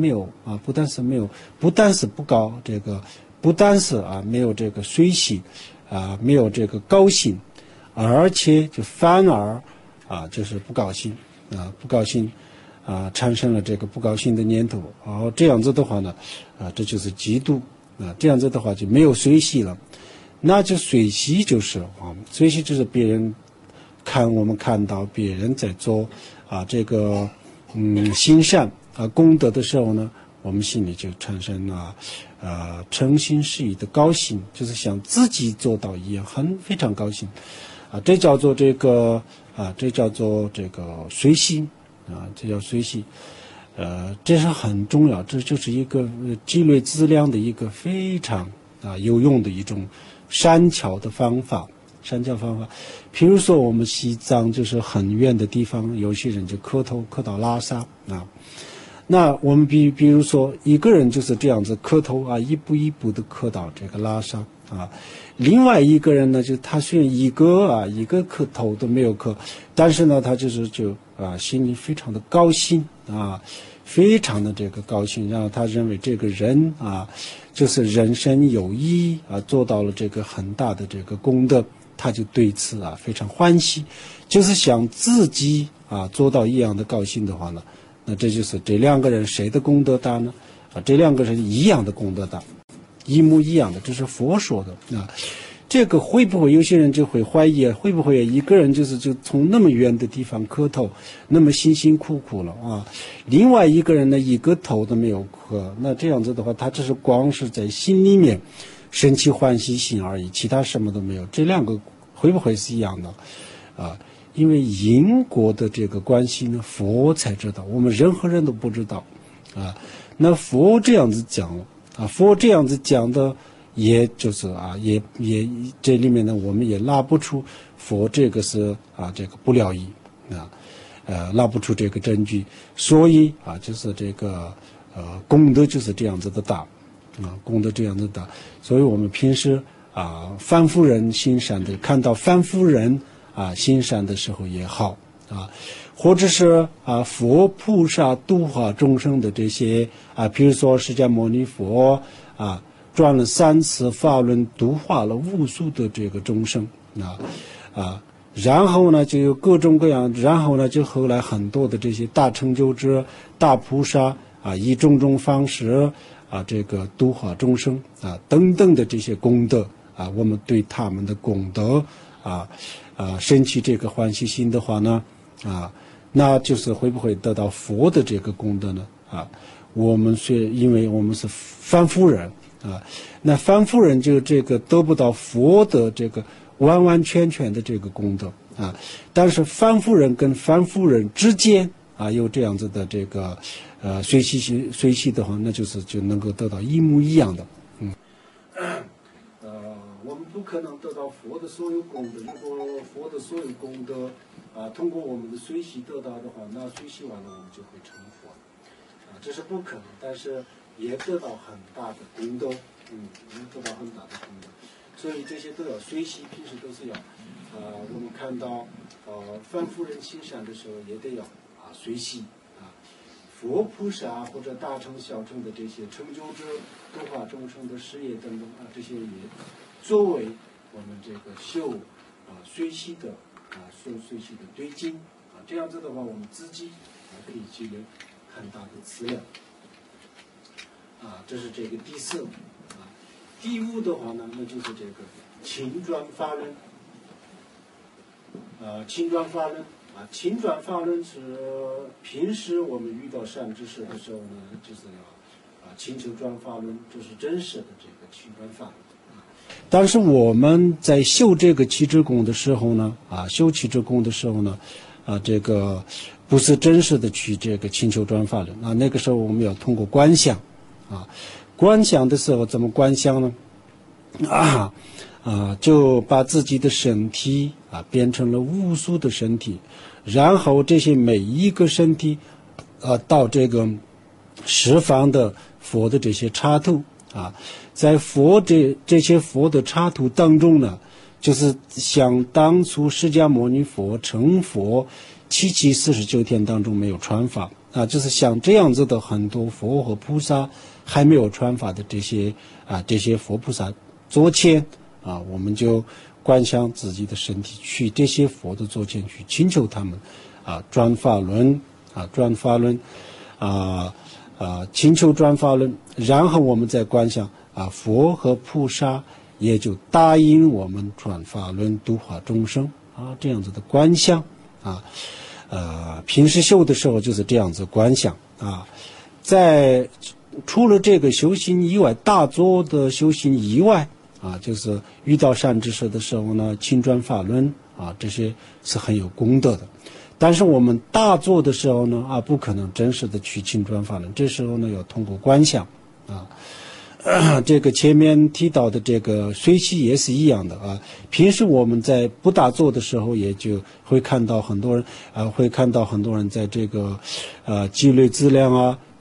不高，这个不但是没有这个随喜没有这个高兴，而且就反而就是不高兴产生了这个不高兴的念头这样子的话呢这就是嫉妒这样子的话就没有随喜了。那就随喜就是随喜就是别人我们看到别人在做这个行善功德的时候呢，我们心里就产生了诚心实意的高兴，就是像自己做到一样，非常高兴这叫做这个随喜这叫随喜这是很重要，这就是一个积累资粮的一个非常有用的一种善巧方法。比如说我们西藏就是很远的地方，有些人就磕头磕到拉萨那我们比如说一个人就是这样子磕头啊，一步一步的磕到这个拉萨啊。另外一个人呢，就他虽然一个磕头都没有磕，但是呢，他心里非常的高兴啊，非常的这个高兴，然后他认为这个人啊，就是人生有意啊，做到了这个很大的这个功德，他就对此啊非常欢喜，就是想自己啊做到一样的高兴的话呢，那这就是这两个人谁的功德大呢？啊，这两个人一样的功德大。一模一样的，这是佛说的啊。这个会不会有些人就会怀疑，会不会一个人就从那么远的地方磕头，那么辛辛苦苦了啊？另外一个人呢，一个头都没有磕，那这样子的话，他只是光是在心里面生起欢喜心而已，其他什么都没有。这两个会不会是一样的啊？因为因果的这个关系呢，佛才知道，我们任何人都不知道啊。那佛这样子讲了。啊，佛这样子讲的，也就是啊，也这里面呢，我们也拉不出佛这个是啊，这个不了义啊，拉不出这个证据，所以啊，就是这个功德就是这样子的大，啊，功德这样子大，所以我们平时啊，凡夫人心善的，看到凡夫人啊心善的时候也好啊。或者是啊，佛菩萨度化众生的这些啊，比如说释迦牟尼佛啊，转了3次法轮，度化了无数的这个众生然后呢就有各种各样，然后呢就后来很多的这些大成就者、大菩萨啊，以种种方式啊，这个度化众生啊等等的这些功德啊，我们对他们的功德升起这个欢喜心的话呢那就是会不会得到佛的这个功德呢？啊，我们因为我们是凡夫人啊，那凡夫人就这个得不到佛的这个完完全全的这个功德啊，但是凡夫人跟凡夫人之间啊有这样子的这个随喜的话，那就能够得到一模一样的。我们不可能得到佛的所有功德，如果佛的所有功德通过我们的随喜得到的话，那随喜完了我们就会成佛这是不可能，但是也得到很大的功德，也得到很大的功德，所以这些都要随喜，平时都是要我们看到凡夫人心善的时候也得要随喜佛菩萨或者大乘小乘的这些成就者、度化众生的事业等等这些也作为我们这个修随喜的随喜的对境这样子的话，我们自己可以积累很大的资料这是这个第4第5的话呢，那就是这个勤转法轮勤转法轮勤转法轮是平时我们遇到善知识的时候呢，就是要勤求转法轮，这是真实的这个勤转法轮但是我们在修这个七支功的时候呢修七支功的时候呢这个不是真实的去这个勤求转法轮那个时候我们要通过观想观想的时候怎么观想呢就把自己的身体变成了无数的身体，然后这些每一个身体到这个十方的佛的这些插图在佛这些佛的插图当中呢，就是像当初释迦牟尼佛成佛749天当中没有传法就是像这样子的很多佛和菩萨还没有传法的这些佛菩萨座前我们就观想自己的身体，去这些佛的座前去请求他们转法轮转法轮请求转法轮，然后我们再观想佛和菩萨也就答应我们转法轮度化众生这样子的观想平时修的时候就是这样子观想在除了这个修行以外，大作的修行以外就是遇到善知识的时候呢，勤转法轮这些是很有功德的。但是我们大作的时候呢不可能真实的去勤转法轮，这时候呢要通过观想这个前面提到的这个随喜也是一样的平时我们在不大作的时候，也就会看到很多人在这个积累资粮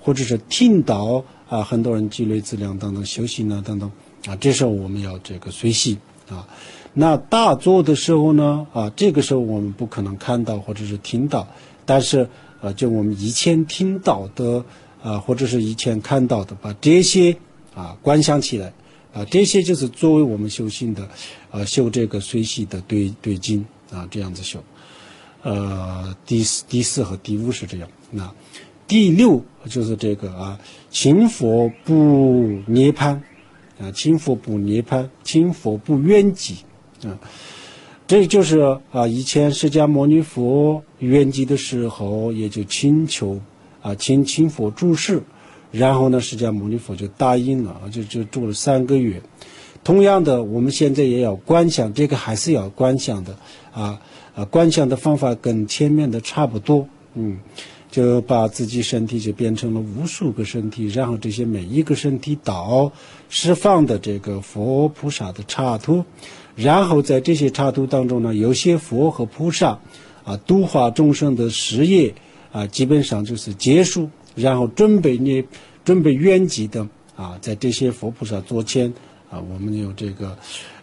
或者是听到啊，很多人积累资粮等等修行啊等等啊，这时候我们要这个随喜啊。那大坐的时候呢啊，这个时候我们不可能看到或者是听到，但是就我们以前听到的啊，或者是以前看到的，把这些啊观想起来啊，这些就是作为我们修行的修这个随喜的对境啊，这样子修。第四和第5是这样。那第6就是这个啊，勤佛不涅槃啊，勤佛不涅槃，勤佛不圆寂啊。这就是啊，以前释迦牟尼佛圆寂的时候，也就请求啊，请佛住世，然后呢，释迦牟尼佛就答应了，就住了3个月。同样的，我们现在也要观想，这个还是要观想的观想的方法跟前面的差不多，就把自己身体就变成了无数个身体，然后这些每一个身体到释放的这个佛菩萨的刹土，然后在这些刹土当中呢，有些佛和菩萨度化众生的事业基本上就是结束，然后准备圆寂的在这些佛菩萨座前我们有这个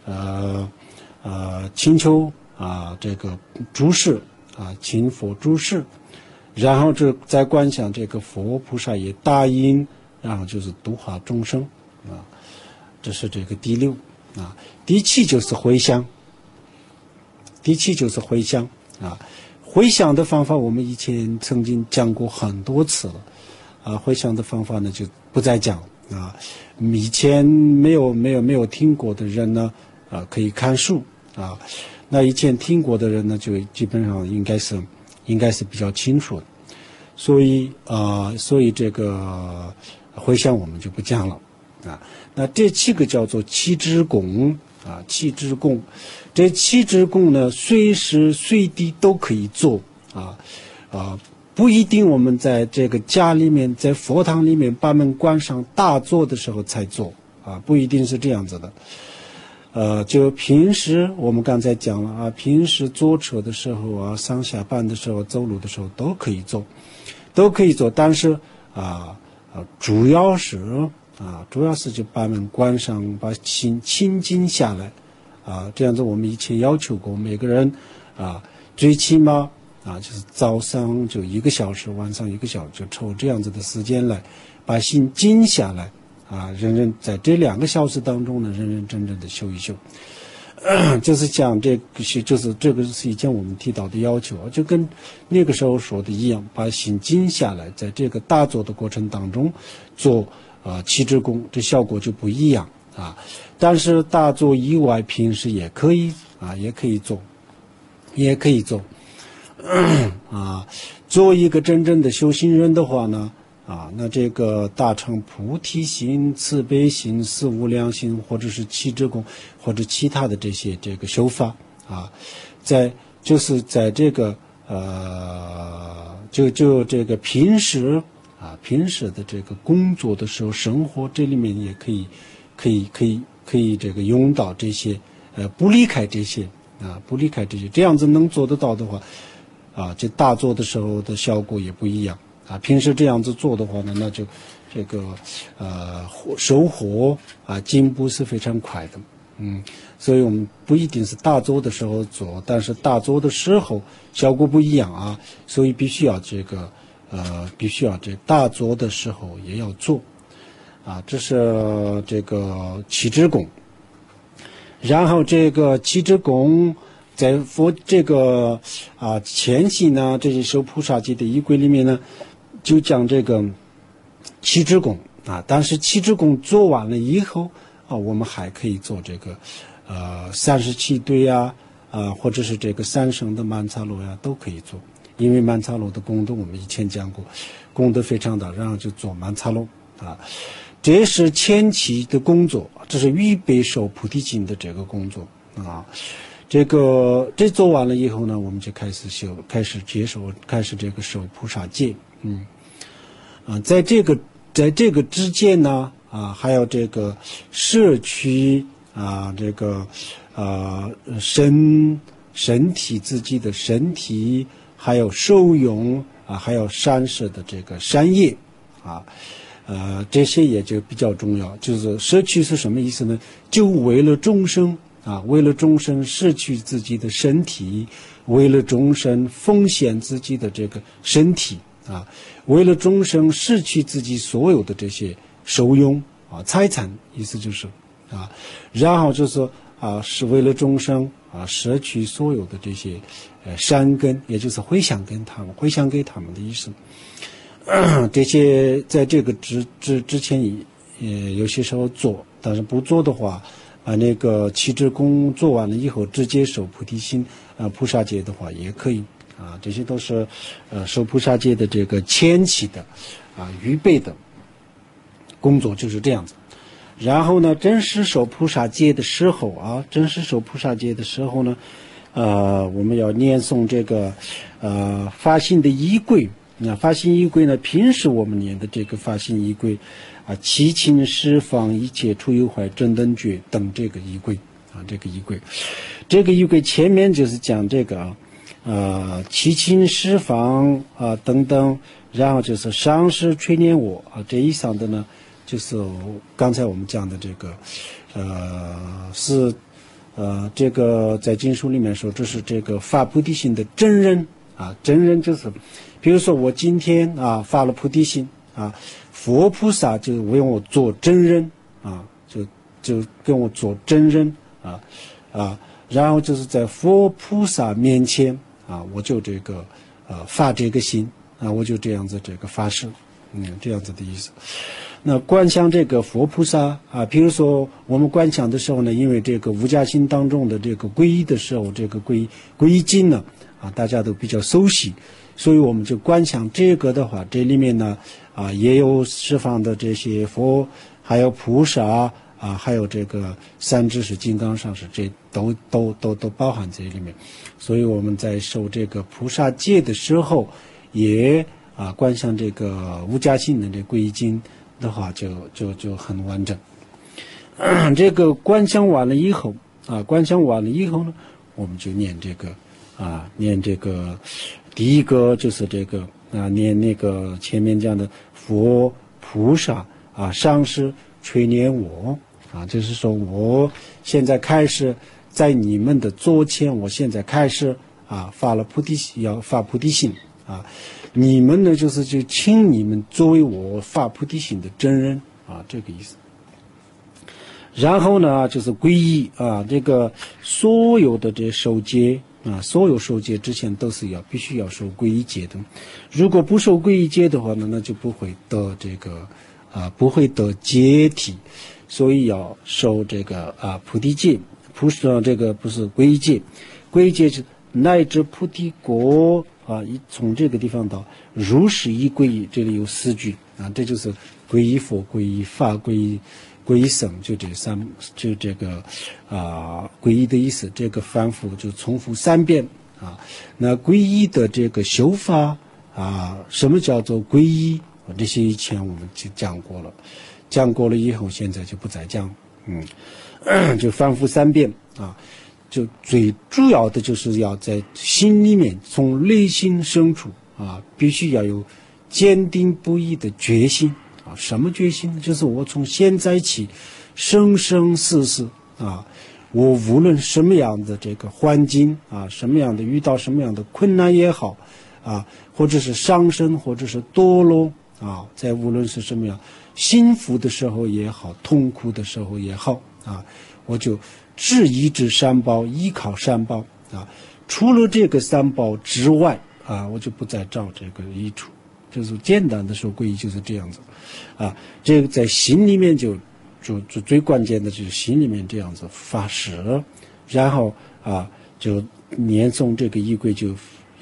请求这个诸事请佛诸事，然后再观想这个佛菩萨也答应，然后就是度化众生这是这个第6第7就是回向。第7就是回向回向的方法我们以前曾经讲过很多次了回向的方法呢就不再讲以前没有听过的人呢可以看书那以前听过的人呢就基本上应该是比较清楚的，所以这个回向我们就不讲了那这7个叫做七支供七支供，这七支供呢随时随地都可以做不一定我们在这个家里面在佛堂里面把门关上大坐的时候才做不一定是这样子的就平时我们刚才讲了平时坐车的时候上下班的时候走路的时候都可以做，但是主要是就把门关上，把心清静下来这样子我们以前要求过每个人最起码就是早上就1个小时，晚上1个小时，就抽这样子的时间来把心静下来人在这2个小时当中呢，认真的修一修就是讲就是这个是以前我们提到的要求就跟那个时候说的一样，把心静下来，在这个大坐的过程当中做七支供，这效果就不一样但是大坐以外平时也可以做做一个真正的修行人的话呢那这个大乘菩提心、慈悲心、四无量心，或者是七支供，或者其他的这些这个修法就是在这个就这个平时的这个工作的时候，生活这里面也可以这个用到这些不离开这些这样子能做得到的话这大做的时候的效果也不一样平时这样子做的话呢，那就这个收获进步是非常快的所以我们不一定是大做的时候做，但是大做的时候效果不一样所以必须要这大做的时候也要做这是这个七支供。然后这个七支供在佛这个前期呢，这些修菩萨戒的仪轨里面呢，就讲这个七支供但是七支供做完了以后我们还可以做这个37对或者是这个3声的曼荼罗都可以做，因为曼荼罗的功德我们以前讲过，功德非常大，然后就做曼荼罗这是前期的工作，这是预备受菩提心的这个工作这做完了以后呢，我们就开始这个受菩萨戒在这个之间呢还有这个摄取这个身体自己的身体，还有受用还有善事的这个善业啊。这些也就比较重要。就是舍去是什么意思呢？就为了众生啊，为了众生失去自己的身体，为了众生奉献自己的这个身体啊，为了众生失去自己所有的这些受用啊财产，意思就是啊，然后就是啊，是为了众生啊舍去所有的这些善根，也就是回向给他们的意思。这些在这个之前有些时候做，但是不做的话，那个七支功做完了以后，直接受菩提心菩萨戒的话也可以啊。这些都是受菩萨戒的这个前期的预备的工作就是这样子。然后呢，真实受菩萨戒的时候呢，我们要念诵这个发心的仪轨。那发心仪轨呢？平时我们念的这个发心仪轨七情十方一切处有坏正等觉等这个仪轨这个仪轨前面就是讲这个七情十方等等，然后就是上师垂念我这以上的呢，就是刚才我们讲的这个是这个在经书里面说，这是这个发菩提心的真人真人就是。比如说我今天发了菩提心佛菩萨就为我做真人就跟我做真人然后就是在佛菩萨面前我就这个发这个心我就这样子这个发誓这样子的意思。那观想这个佛菩萨比如说我们观想的时候呢，因为这个无家心当中的这个皈依的时候，这个皈依经呢大家都比较熟悉，所以我们就观想这个的话，这里面呢也有十方的这些佛，还有菩萨还有这个三知识金刚上师，这都包含在里面。所以我们在受这个菩萨戒的时候，也观想这个无家心的这皈依经的话就很完整。这个观想完了以后呢，我们就念这个第一个就是这个念那个前面讲的佛菩萨上师垂念我就是说我现在开始在你们的座前，我现在开始发了菩提心，要发菩提心你们呢就请你们作为我发菩提心的真人这个意思。然后呢就是皈依这个所有的这受戒所有受戒之前都是必须要受皈依戒的。如果不受皈依戒的话呢，那就不会得这个不会得戒体，所以要受这个菩提戒。这个不是皈依戒，皈依戒是乃至菩提果从这个地方到如是一皈依，这里有4句这就是皈依佛、皈依法、皈依僧，就这个皈依的意思，这个反复就重复3遍那皈依的这个修法什么叫做皈依这些以前我们就讲过了以后，现在就不再讲就反复3遍就最主要的就是要在心里面，从内心深处必须要有坚定不移的决心什么决心呢？就是我从现在起生生世世我无论什么样的这个环境什么样的遇到什么样的困难也好或者是上升或者是堕落在无论是什么样幸福的时候也好，痛苦的时候也好我就质疑之三宝，依靠三宝除了这个三宝之外我就不再找这个益处。就是简单的说，皈依就是这样子这个在心里面就最关键的就是心里面这样子发誓，然后就念诵这个仪轨就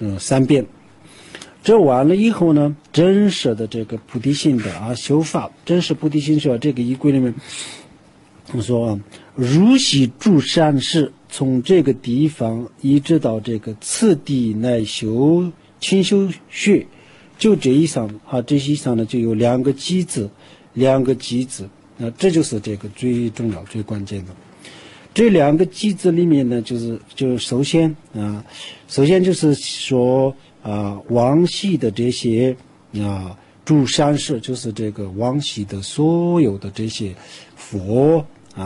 3遍。这完了以后呢，真实的这个菩提心的修法，真实菩提心修法这个仪轨里面我说如系诸善事，从这个地方一直到这个次第乃修清修学，就这以上这些以上呢就有2个机子，这就是这个最重要最关键的。这2个机子里面呢，就首先就是说往昔的这些诸善士，就是这个往昔的所有的这些佛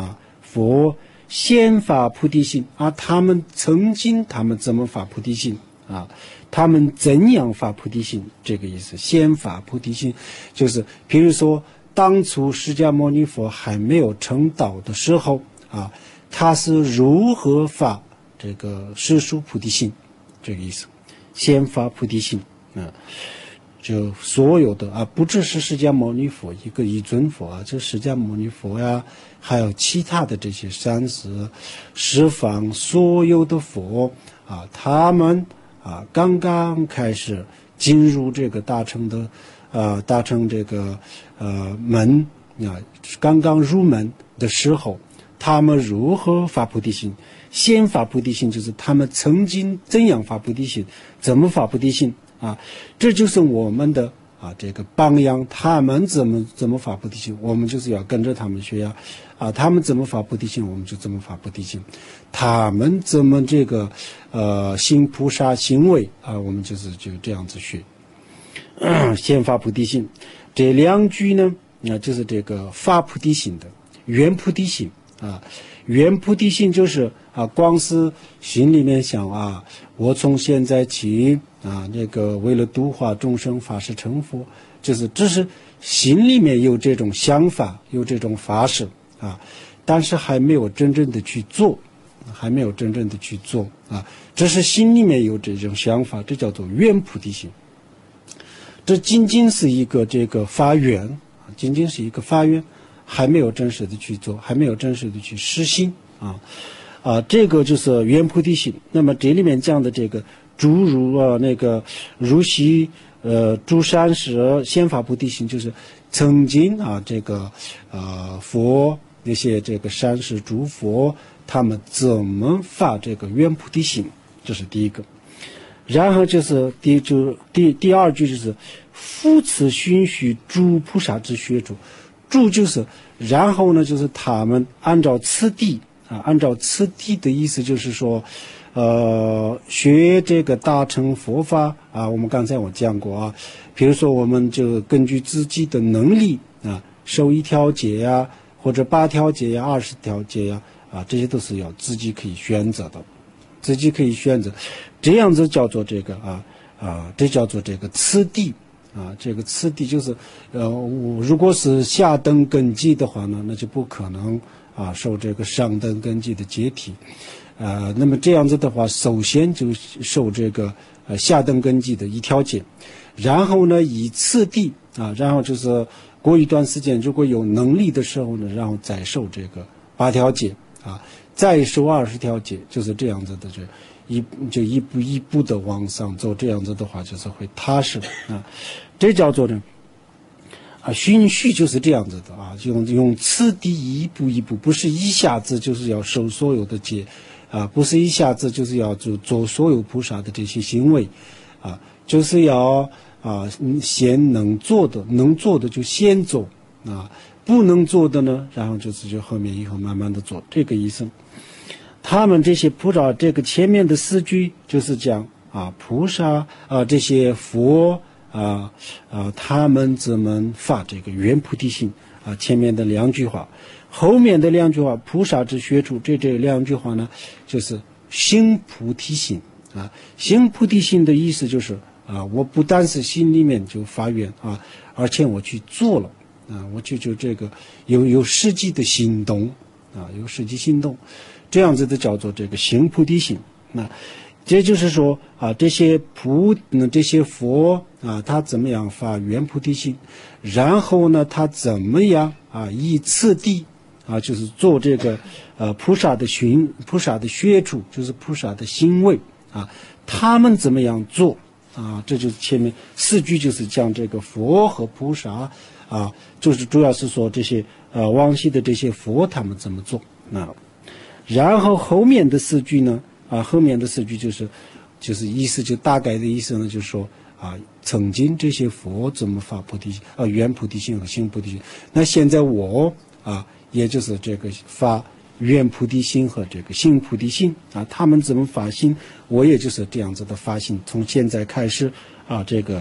先发菩提心啊，他们曾经他们怎么发菩提心啊？他们怎样发菩提心？这个意思，先发菩提心，就是比如说，当初释迦牟尼佛还没有成道的时候啊，他是如何发这个世俗菩提心？这个意思，先发菩提心啊。就所有的啊，不只是释迦牟尼佛一尊佛啊，就释迦牟尼佛呀，还有其他的这些三十方所有的佛啊，他们啊刚刚开始进入这个大乘这个门啊，刚刚入门的时候，他们如何发菩提心？先发菩提心就是他们曾经怎样发菩提心，怎么发菩提心？啊，这就是我们的这个榜样，他们怎么发菩提心，我们就是要跟着他们学呀，他们怎么发菩提心，我们就怎么发菩提心，他们怎么这个行菩萨行为啊，我们就这样子学，先发菩提心。这两句呢，就是这个发菩提心的圆菩提心啊，圆菩提心就是光是心里面想我从现在起这个为了度化众生发誓成佛，就是只是心里面有这种想法，有这种发誓但是还没有真正的去做，只是心里面有这种想法，这叫做圆菩提心。这仅仅是一个这个发愿，还没有真实的去做，还没有真实的去实行这个就是圆菩提心。那么这里面讲的这个诸如那个如昔诸善士先发菩提心，就是曾经这个佛那些这个善士诸佛他们怎么发这个圆菩提心，这是第一个。然后就是第二句就是复次循序诸菩萨之学处，诸就是然后呢就是他们按照次第的意思就是说学这个大乘佛法我们刚才我讲过比如说我们就根据自己的能力受1条戒呀，或者8条戒呀，20条戒呀这些都是要自己可以选择的，这样子叫做这个这叫做这个次第这个次第就是如果是下等根基的话呢，那就不可能受这个上等根基的解体那么这样子的话，首先就受这个下等根基的1条戒，然后呢以次第然后就是过一段时间如果有能力的时候呢，然后再受这个8条戒再受20条戒，就是这样子的，就一步一步的往上走，这样子的话就是会踏实这叫做呢循序就是这样子的用次第一步一步，不是一下子就是要受所有的戒不是一下子就是要做所有菩萨的这些行为就是要先能做的就先做不能做的呢，然后就后面以后慢慢的做，这个意思。他们这些菩萨这个前面的4句就是讲菩萨这些佛他们怎么发这个圆菩提心前面的2句话，后面的2句话菩萨之学处，这2句话呢就是行菩提心行菩提心的意思就是我不但是心里面就发愿而且我去做了我就这个有实际的行动有实际行动，这样子的叫做这个行菩提心这就是说这些佛他怎么样发圆菩提心，然后呢他怎么样以次第就是做这个菩萨的学处，就是菩萨的行为他们怎么样做这就是前面4句就是讲这个佛和菩萨就是主要是说这些往昔的这些佛他们怎么做然后后面的4句呢后面的4句就是意思，就大概的意思呢，就是说曾经这些佛怎么发菩提圆菩提心和行菩提心，那现在我也就是这个发圆菩提心和这个行菩提心他们怎么发心，我也就是这样子的发心，从现在开始这个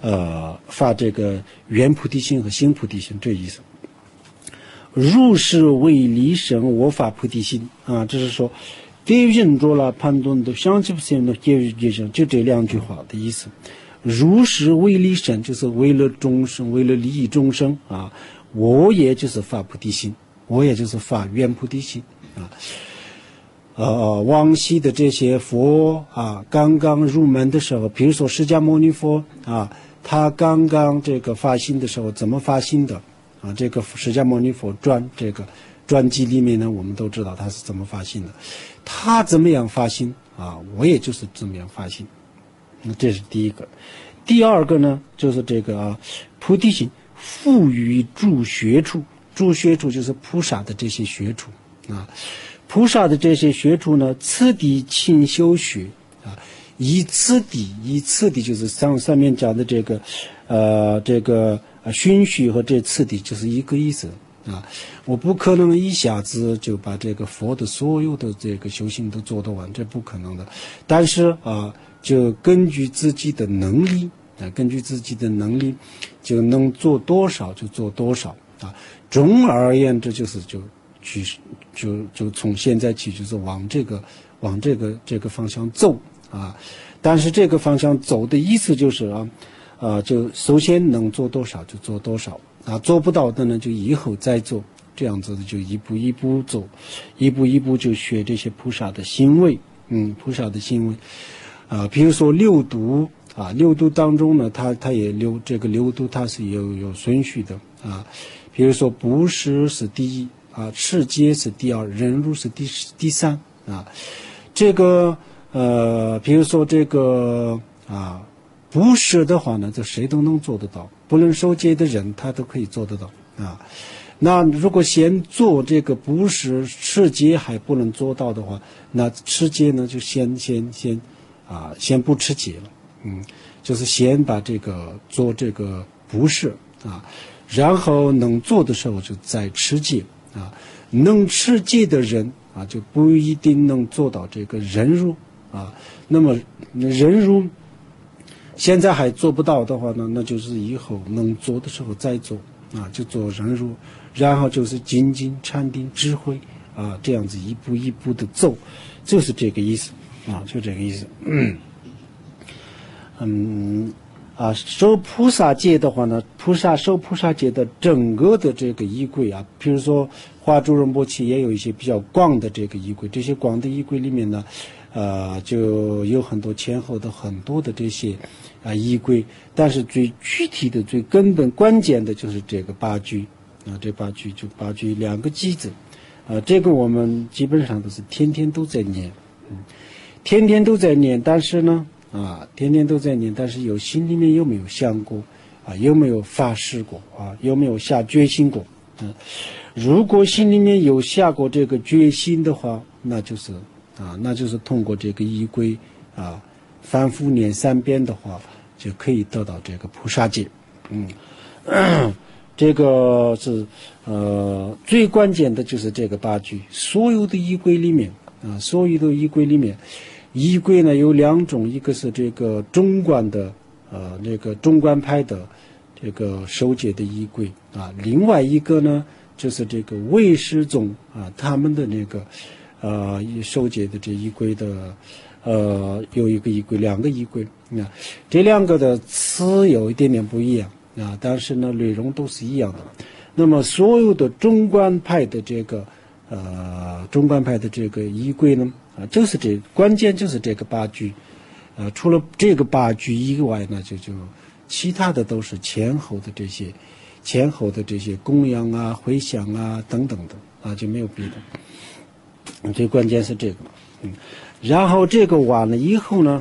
发这个原菩提心和新菩提心，这意思。如是为离生我发菩提心啊，这是说对人着了判断的相继不现的结于结生，就这两句话的意思。如是为离生，就是为了众生，为了利益众生啊。我也就是发菩提心，我也就是发原菩提心啊。往昔的这些佛啊，刚刚入门的时候，比如说释迦牟尼佛啊，他刚刚这个发心的时候怎么发心的啊？这个释迦牟尼佛这个传记里面呢，我们都知道他是怎么发心的。他怎么样发心啊？我也就是怎么样发心。那这是第一个。第二个呢，就是这个菩提心赋予诸学处，诸学处就是菩萨的这些学处啊。菩萨的这些学处呢，次第勤修学啊，以次第就是上面讲的这个循序和这次第就是一个意思啊。我不可能一下子就把这个佛的所有的这个修行都做得完，这不可能的。但是啊，就根据自己的能力啊，就能做多少就做多少啊。总而言之，就是就从现在起就是往这个方向走啊。但是这个方向走的意思就是就首先能做多少就做多少啊，做不到的呢就以后再做，这样子的就一步一步走，一步一步就学这些菩萨的行为，菩萨的行为啊。比如说六度啊，六度当中呢，它也这个六度它是有顺序的啊。比如说布施是第一啊，持戒是第二，忍辱是第三啊。这个比如说这个布施的话呢，这谁都能做得到，不能受戒的人他都可以做得到啊。那如果先做这个布施，持戒还不能做到的话，那持戒呢就先不持戒了，就是先把这个做这个布施啊，然后能做的时候就再持戒啊。能持戒的人啊，就不一定能做到这个忍辱啊。那么忍辱现在还做不到的话呢，那就是以后能做的时候再做啊，就做忍辱，然后就是精进、禅定、智慧啊，这样子一步一步的走，就是这个意思啊，就这个意思。受菩萨戒的话呢，受菩萨戒的整个的这个仪轨啊，比如说华住仁波切也有一些比较广的这个仪轨，这些广的仪轨里面呢，就有很多前后的很多的这些仪轨，但是最具体的、最根本、关键的就是这个八句啊，这八句就八句两个偈子这个我们基本上都是天天都在念，天天都在念，但是呢。天天都在念，但是心里面有没有想过有没有发誓过有没有下决心过如果心里面有下过这个决心的话，那就是通过这个仪轨反复念3遍的话，就可以得到这个菩萨戒。这个是最关键的就是这个八句，所有的仪轨里面仪轨呢有2种，一个是这个中观的那个中观派的这个受戒的仪轨另外一个呢就是这个唯识宗他们的那个受戒的这仪轨的有一个仪轨2个仪轨这2个的词有一点点不一样但是呢内容都是一样的。那么所有的中观派的这个仪轨呢就是关键就是这个八句除了这个八句以外呢，就其他的都是前后的这些供养回向等等的就没有别的。最关键是这个然后这个完了以后呢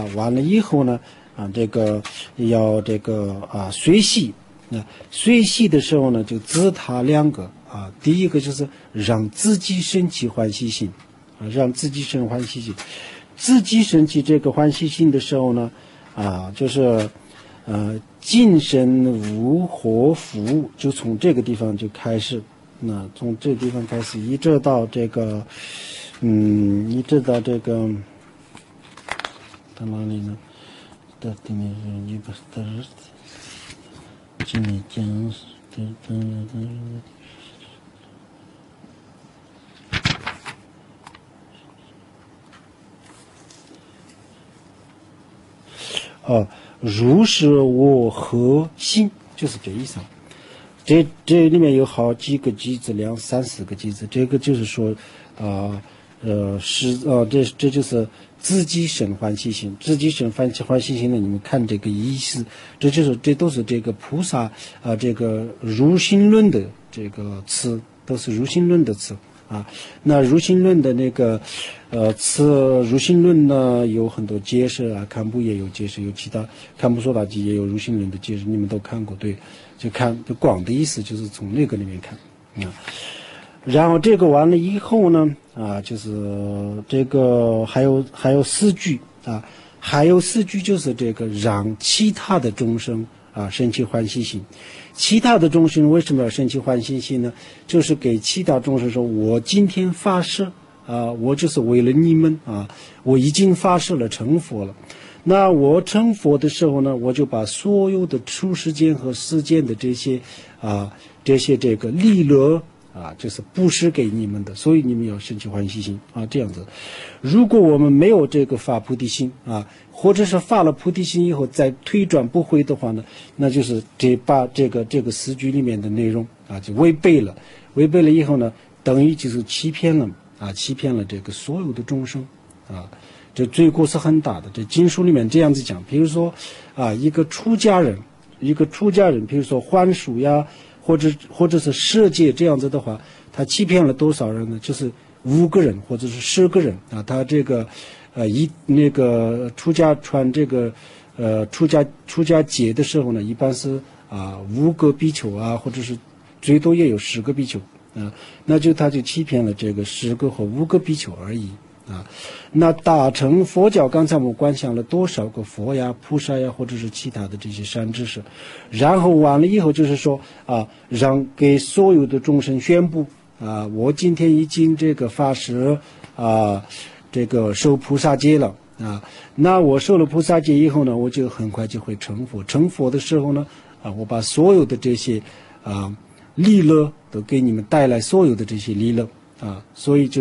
这个要这个随喜随喜的时候呢，就自他2个第一个就是让自己升起欢喜心让自己生欢喜心，自己升起这个欢喜心的时候呢就是净身无祸福，就从这个地方就开始，从这个地方开始一直到这个到哪里呢？到第面是140 今年讲如是我何心，就是这意思。这里面有好几个句子，3、4个句子。这个就是说，这就是自己生欢喜心，自己生欢喜心呢。你们看这个意思，这都是这个菩萨这个入心论的这个词，都是入心论的词啊。那入心论的那个词，入心论呢有很多解释啊，堪布也有解释，有其他堪布索达基也有入心论的解释，你们都看过对？就广的意思就是从那个里面看啊。然后这个完了以后呢就是这个还有4句啊，还有4句就是这个让其他的众生生起欢喜心。其他的众生为什么要生起欢喜心呢？就是给其他众生说，我今天发誓我就是为了你们我已经发誓了成佛了。那我成佛的时候呢，我就把所有的出世间和世间的这些这个利乐就是布施给你们的，所以你们要生起欢喜心这样子。如果我们没有这个发菩提心或者是发了菩提心以后再推转不回的话呢，那就是把这个4句里面的内容就违背了以后呢，等于就是欺骗了这个所有的众生这罪过是很大的。这经书里面这样子讲，比如说一个出家人，比如说还俗呀，或者是舍戒这样子的话，他欺骗了多少人呢？就是5个人或者是10个人他这个那个出家穿这个出家戒的时候呢，一般是5个比丘或者是最多也有10个比丘那他就欺骗了这个10个或5个比丘而已那大乘佛教，刚才我们观想了多少个佛呀、菩萨呀，或者是其他的这些善知识，然后完了以后就是说让给所有的众生宣布我今天已经这个发誓这个受菩萨戒了那我受了菩萨戒以后呢，我就很快就会成佛。成佛的时候呢我把所有的这些利乐都给你们带来，所有的这些利乐所以就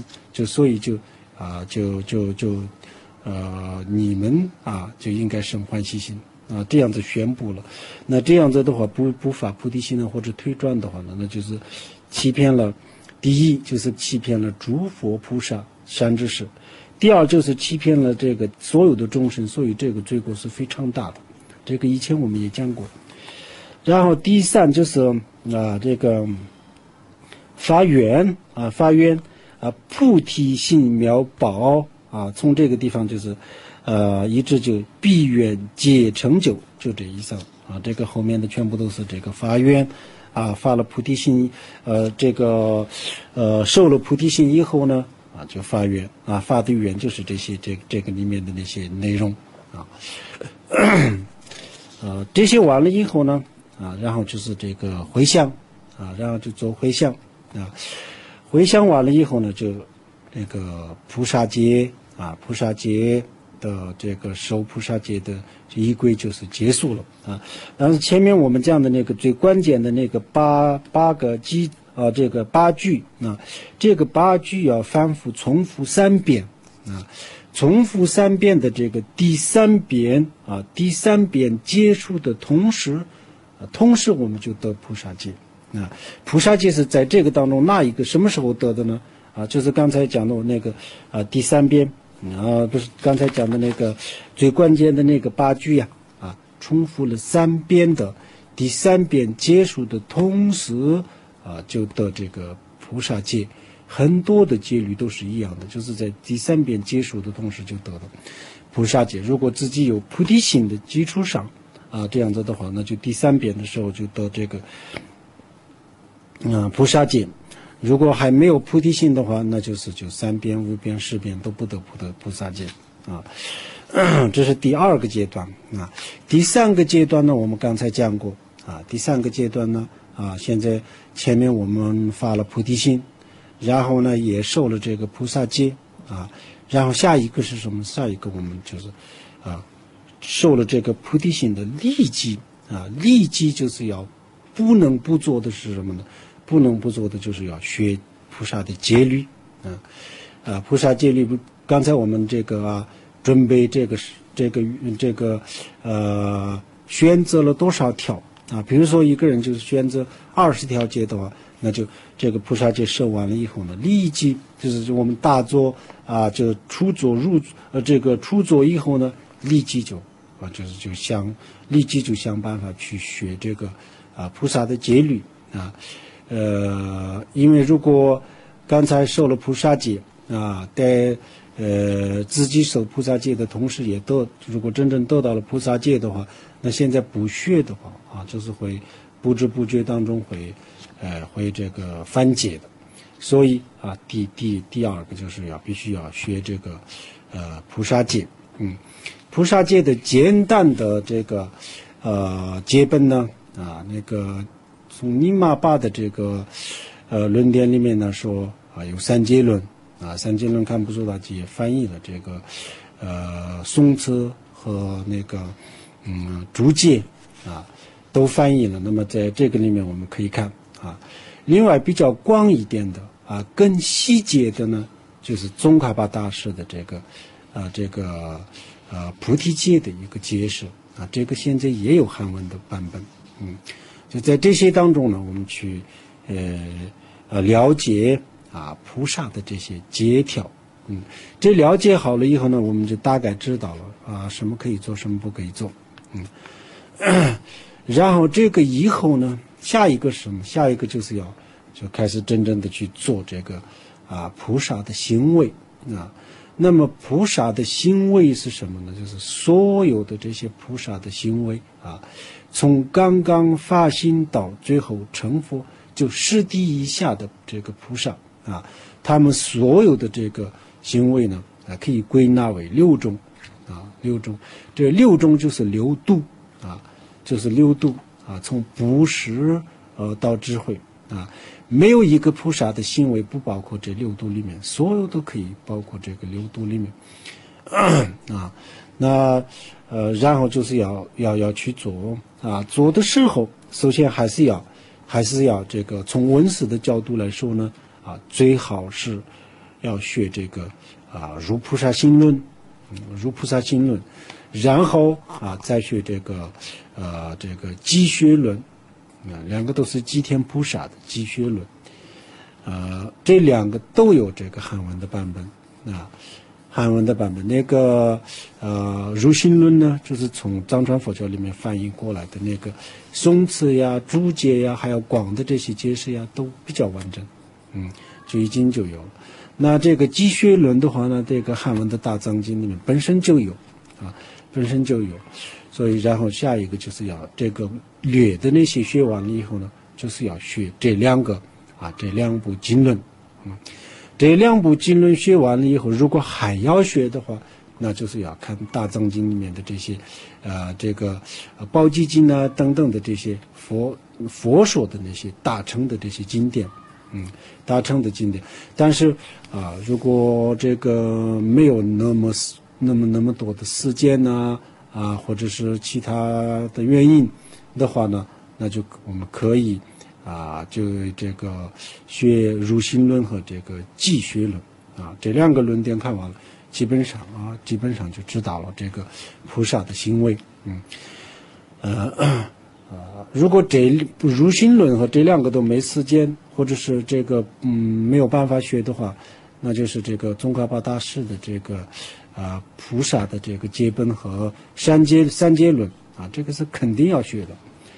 你们就应该生欢喜心这样子宣布了。那这样子的话不发菩提心呢，或者推转的话呢，那就是欺骗了。第一就是欺骗了诸佛菩萨善知识，第二就是欺骗了这个所有的众生，所以这个罪过是非常大的。这个以前我们也讲过。然后第三就是这个发愿菩提心妙宝从这个地方就是一直就必愿皆成就，就这意思这个后面的全部都是这个发愿发了菩提心这个受了菩提心以后呢就发愿发的愿就是这些这个里面的那些内容这些完了以后呢然后就是这个回向然后就做回向回向完了以后呢，就那个菩萨戒的这个受菩萨戒的仪轨就是结束了但是前面我们讲的那个最关键的那个八个这个8句这个8句要反复重复3遍重复3遍的这个第3遍结束的同时我们就得菩萨戒菩萨戒是在这个当中哪一个什么时候得的呢就是刚才讲的那个第3遍不是刚才讲的那个最关键的那个8句重复了3遍的第3遍结束的同时就得这个菩萨戒。很多的戒律都是一样的，就是在第3遍结束的同时就得了菩萨戒。如果自己有菩提心的基础上这样子的话，那就第3遍的时候就得这个菩萨戒。如果还没有菩提心的话，那就是就3遍、5遍、10遍都不得菩萨戒这是第2个阶段第3个阶段呢，我们刚才讲过第3个阶段呢现在前面我们发了菩提心，然后呢也受了这个菩萨戒然后下一个是什么？下一个我们就是受了这个菩提心的利己立即就是要不能不做的是什么呢？不能不做的就是要学菩萨的戒律菩萨戒律刚才我们准备选择了多少条比如说一个人就是选择20条戒的话，那就这个菩萨戒受完了以后呢，立即就是我们大坐就初坐初坐以后呢，立即就想办法去学这个菩萨的戒律因为如果刚才受了菩萨戒在自己受菩萨戒的同时如果真正得到了菩萨戒的话，那现在不学的话就是会不知不觉当中会这个犯戒的。所以第二个就是必须要学这个菩萨戒。菩萨戒的简单的这个戒本呢从尼玛巴的这个论点里面呢说有三戒论三戒论堪布苏达吉也翻译了这个宋词和竹戒都翻译了。那么在这个里面我们可以看另外比较广一点的更细节的呢，就是宗喀巴大师的这个菩提戒的一个解释这个现在也有汉文的版本。就在这些当中呢，我们去了解菩萨的这些戒条。这了解好了以后呢，我们就大概知道了什么可以做，什么不可以做。然后这个以后呢，下一个是什么？下一个就是就开始真正的去做这个菩萨的行为那么菩萨的行为是什么呢？就是所有的这些菩萨的行为从刚刚发心到最后成佛，就10地以下的这个菩萨他们所有的这个行为呢可以归纳为6种6种。这6种就是6度就是6度从布施到智慧没有一个菩萨的行为不包括这6度里面，所有都可以包括这个6度里面然后就是要去做做的时候，首先还是要这个从文思的角度来说呢最好是要学这个如菩萨行论然后再学这个积学论两个都是吉田菩萨的积学论这2个都有这个汉文的版本汉文的版本。如行论呢，就是从藏传佛教里面翻译过来的宋词呀、注解呀，还有广的这些解释呀，都比较完整就已经就有了。那这个积学论的话呢，这个汉文的大藏经里面本身就有所以然后下一个就是要这个略的那些学完了以后呢，就是要学这2个这2部经论这2部经论学完了以后，如果还要学的话，那就是要看大藏经里面的这些这个宝积经等等的这些佛说的那些大乘的这些经典大乘的经典。但是如果这个没有那么多的时间或者是其他的原因的话呢，那就我们可以就这个学如行论和这个积学论这2个论点看完了，基本上就知道了这个菩萨的行为。如果如行论和这2个都没时间，或者是这个没有办法学的话，那就是这个宗喀巴大师的这个菩萨的这个戒本和三戒论这个是肯定要学的，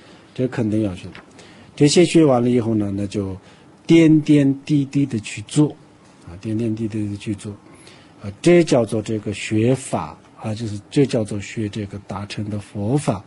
这些学完了以后呢，那就点点滴滴的去做这叫做这个学法就是这叫做学这个大乘的佛法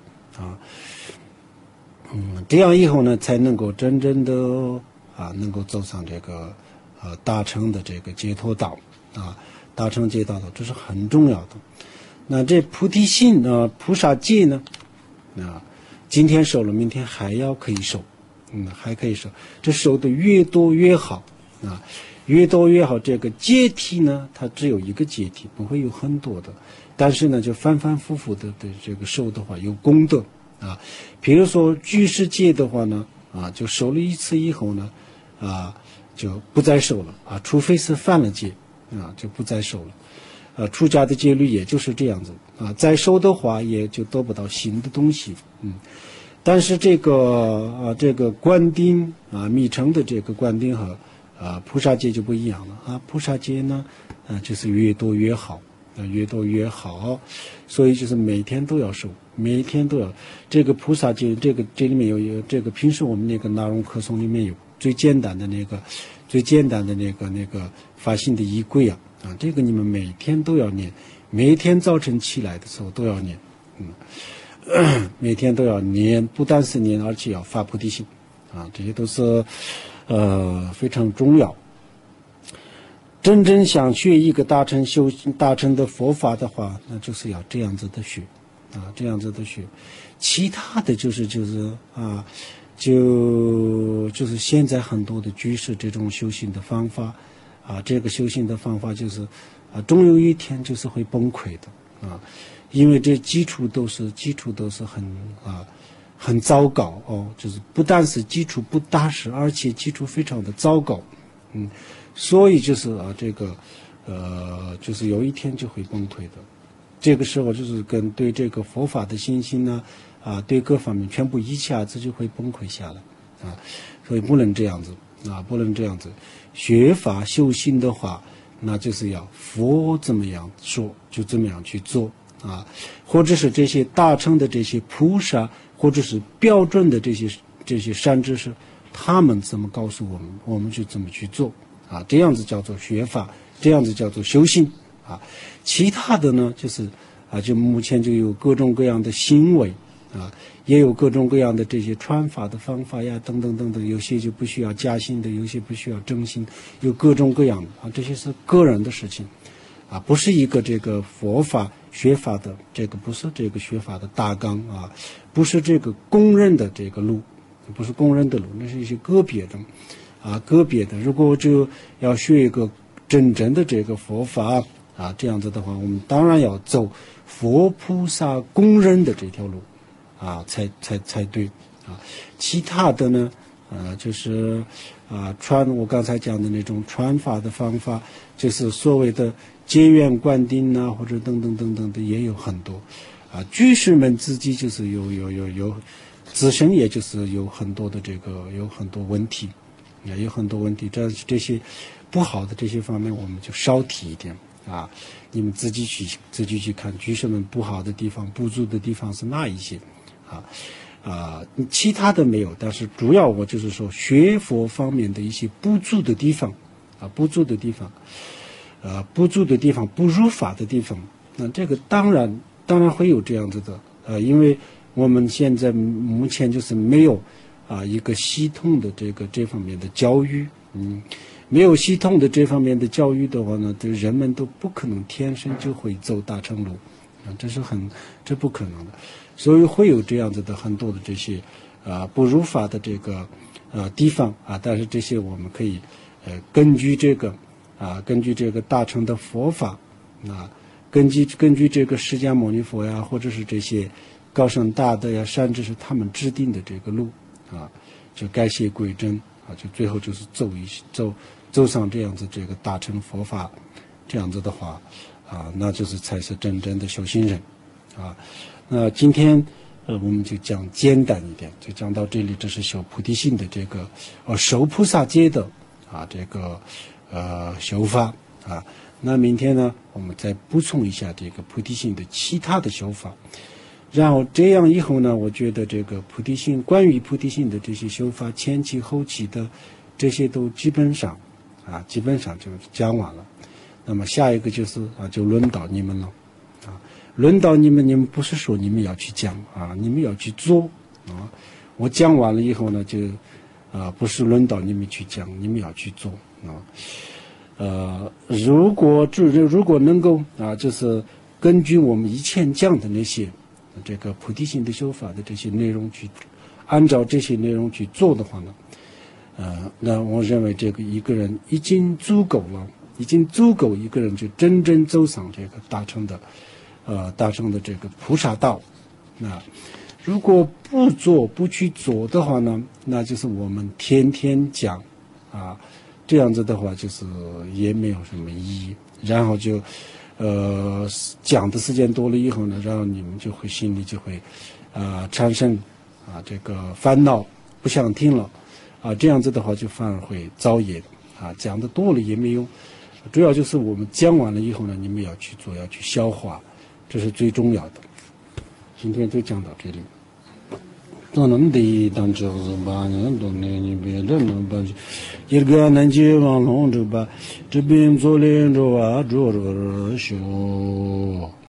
这样以后呢，才能够真正的能够走上这个大乘的这个解脱道大乘解脱道，这是很重要的。那这菩提心菩萨戒呢今天受了，明天还可以受还可以受，这受的越多越好越多越好。这个阶梯呢，它只有一个阶梯，不会有很多的，但是呢就反反复复的这个受的话有功德啊。比如说居士戒的话呢，就受了一次以后呢，就不再受了啊，除非是犯了戒就不再受了。出家的戒律也就是这样子再受的话也就得不到新的东西。但是这个灌顶密乘的这个灌顶和菩萨戒就不一样了菩萨戒呢就是越多越好越多越好，所以就是每天都要受，每天都要这个菩萨戒，这里面有这个平时我们那个纳容课诵里面有最简单的那个发心的仪轨这个你们每天都要念，每天早晨起来的时候都要念，每天都要念，不但是念，而且要发菩提心这些都是非常重要。真正想学一个大乘修行、大乘的佛法的话，那就是要这样子的学这样子的学。其他的就是现在很多的居士这种修行的方法这个修行的方法就是终有一天就是会崩溃的因为这基础都是很糟糕就是不但是基础不扎实，而且基础非常的糟糕所以就是就是有一天就会崩溃的。这个时候就是跟对这个佛法的信心呢对各方面全部一下子就会崩溃下来所以不能这样子不能这样子。学法修心的话，那就是要佛怎么样说就怎么样去做或者是这些大乘的这些菩萨，或者是标准的这些善知识，他们怎么告诉我们，我们就怎么去做这样子叫做学法，这样子叫做修行其他的呢就是就目前就有各种各样的行为也有各种各样的这些传法的方法呀等等等等，有些就不需要加心的，有些不需要正心，有各种各样的这些是个人的事情不是一个这个佛法学法的这个，不是这个学法的大纲不是这个公认的这个路，不是公认的路，那是一些个别的如果就要学一个真正的这个佛法这样子的话，我们当然要走佛菩萨公认的这条路才对其他的呢就是我刚才讲的那种传法的方法，就是所谓的结缘灌顶或者等等等等的也有很多居士们自己就是有自身也就是有很多的有很多问题有很多问题，这些不好的这些方面我们就少提一点你们自己去看居士们不好的地方不足的地方是哪一些其他的没有，但是主要我就是说学佛方面的一些不足的地方不足的地方不如法的地方，那这个当然会有这样子的因为我们现在目前就是没有一个系统的这方面的教育没有系统的这方面的教育的话呢，人们都不可能天生就会走大乘路这不可能的，所以会有这样子的很多的这些不如法的这个地方但是这些我们可以根据这个大乘的佛法根据这个释迦牟尼佛呀，或者是这些高僧大德呀善知识他们制定的这个路就改邪归正就最后就是走上这样子这个大乘佛法，这样子的话那就是才是真正的修行人那今天我们就讲简单一点，就讲到这里，这是修菩提心的这个受菩萨戒的这个修法那明天呢我们再补充一下这个菩提心的其他的修法，然后这样以后呢，我觉得这个菩提心，关于菩提心的这些修法，前期后期的这些都基本上就讲完了。那么下一个就是就轮到你们了轮到你们不是说你们要去讲你们要去做我讲完了以后呢，就不是轮到你们去讲，你们要去做如果能够就是根据我们以前讲的那些这个菩提心的修法的这些内容去按照这些内容去做的话呢那我认为这个一个人已经足够了，已经足够一个人就真正走上这个大乘的这个菩萨道如果不做不去做的话呢，那就是我们天天讲啊，这样子的话就是也没有什么意义。然后就讲的时间多了以后呢，然后你们就会心里就会产生这个烦恼，不想听了这样子的话就反而会造业讲的多了也没用。主要就是我们讲完了以后呢，你们要去做，要去消化，这是最重要的。今天就讲到这里。都能的当就是把人都那别的能把一个能接往龙这把这边做连着做修。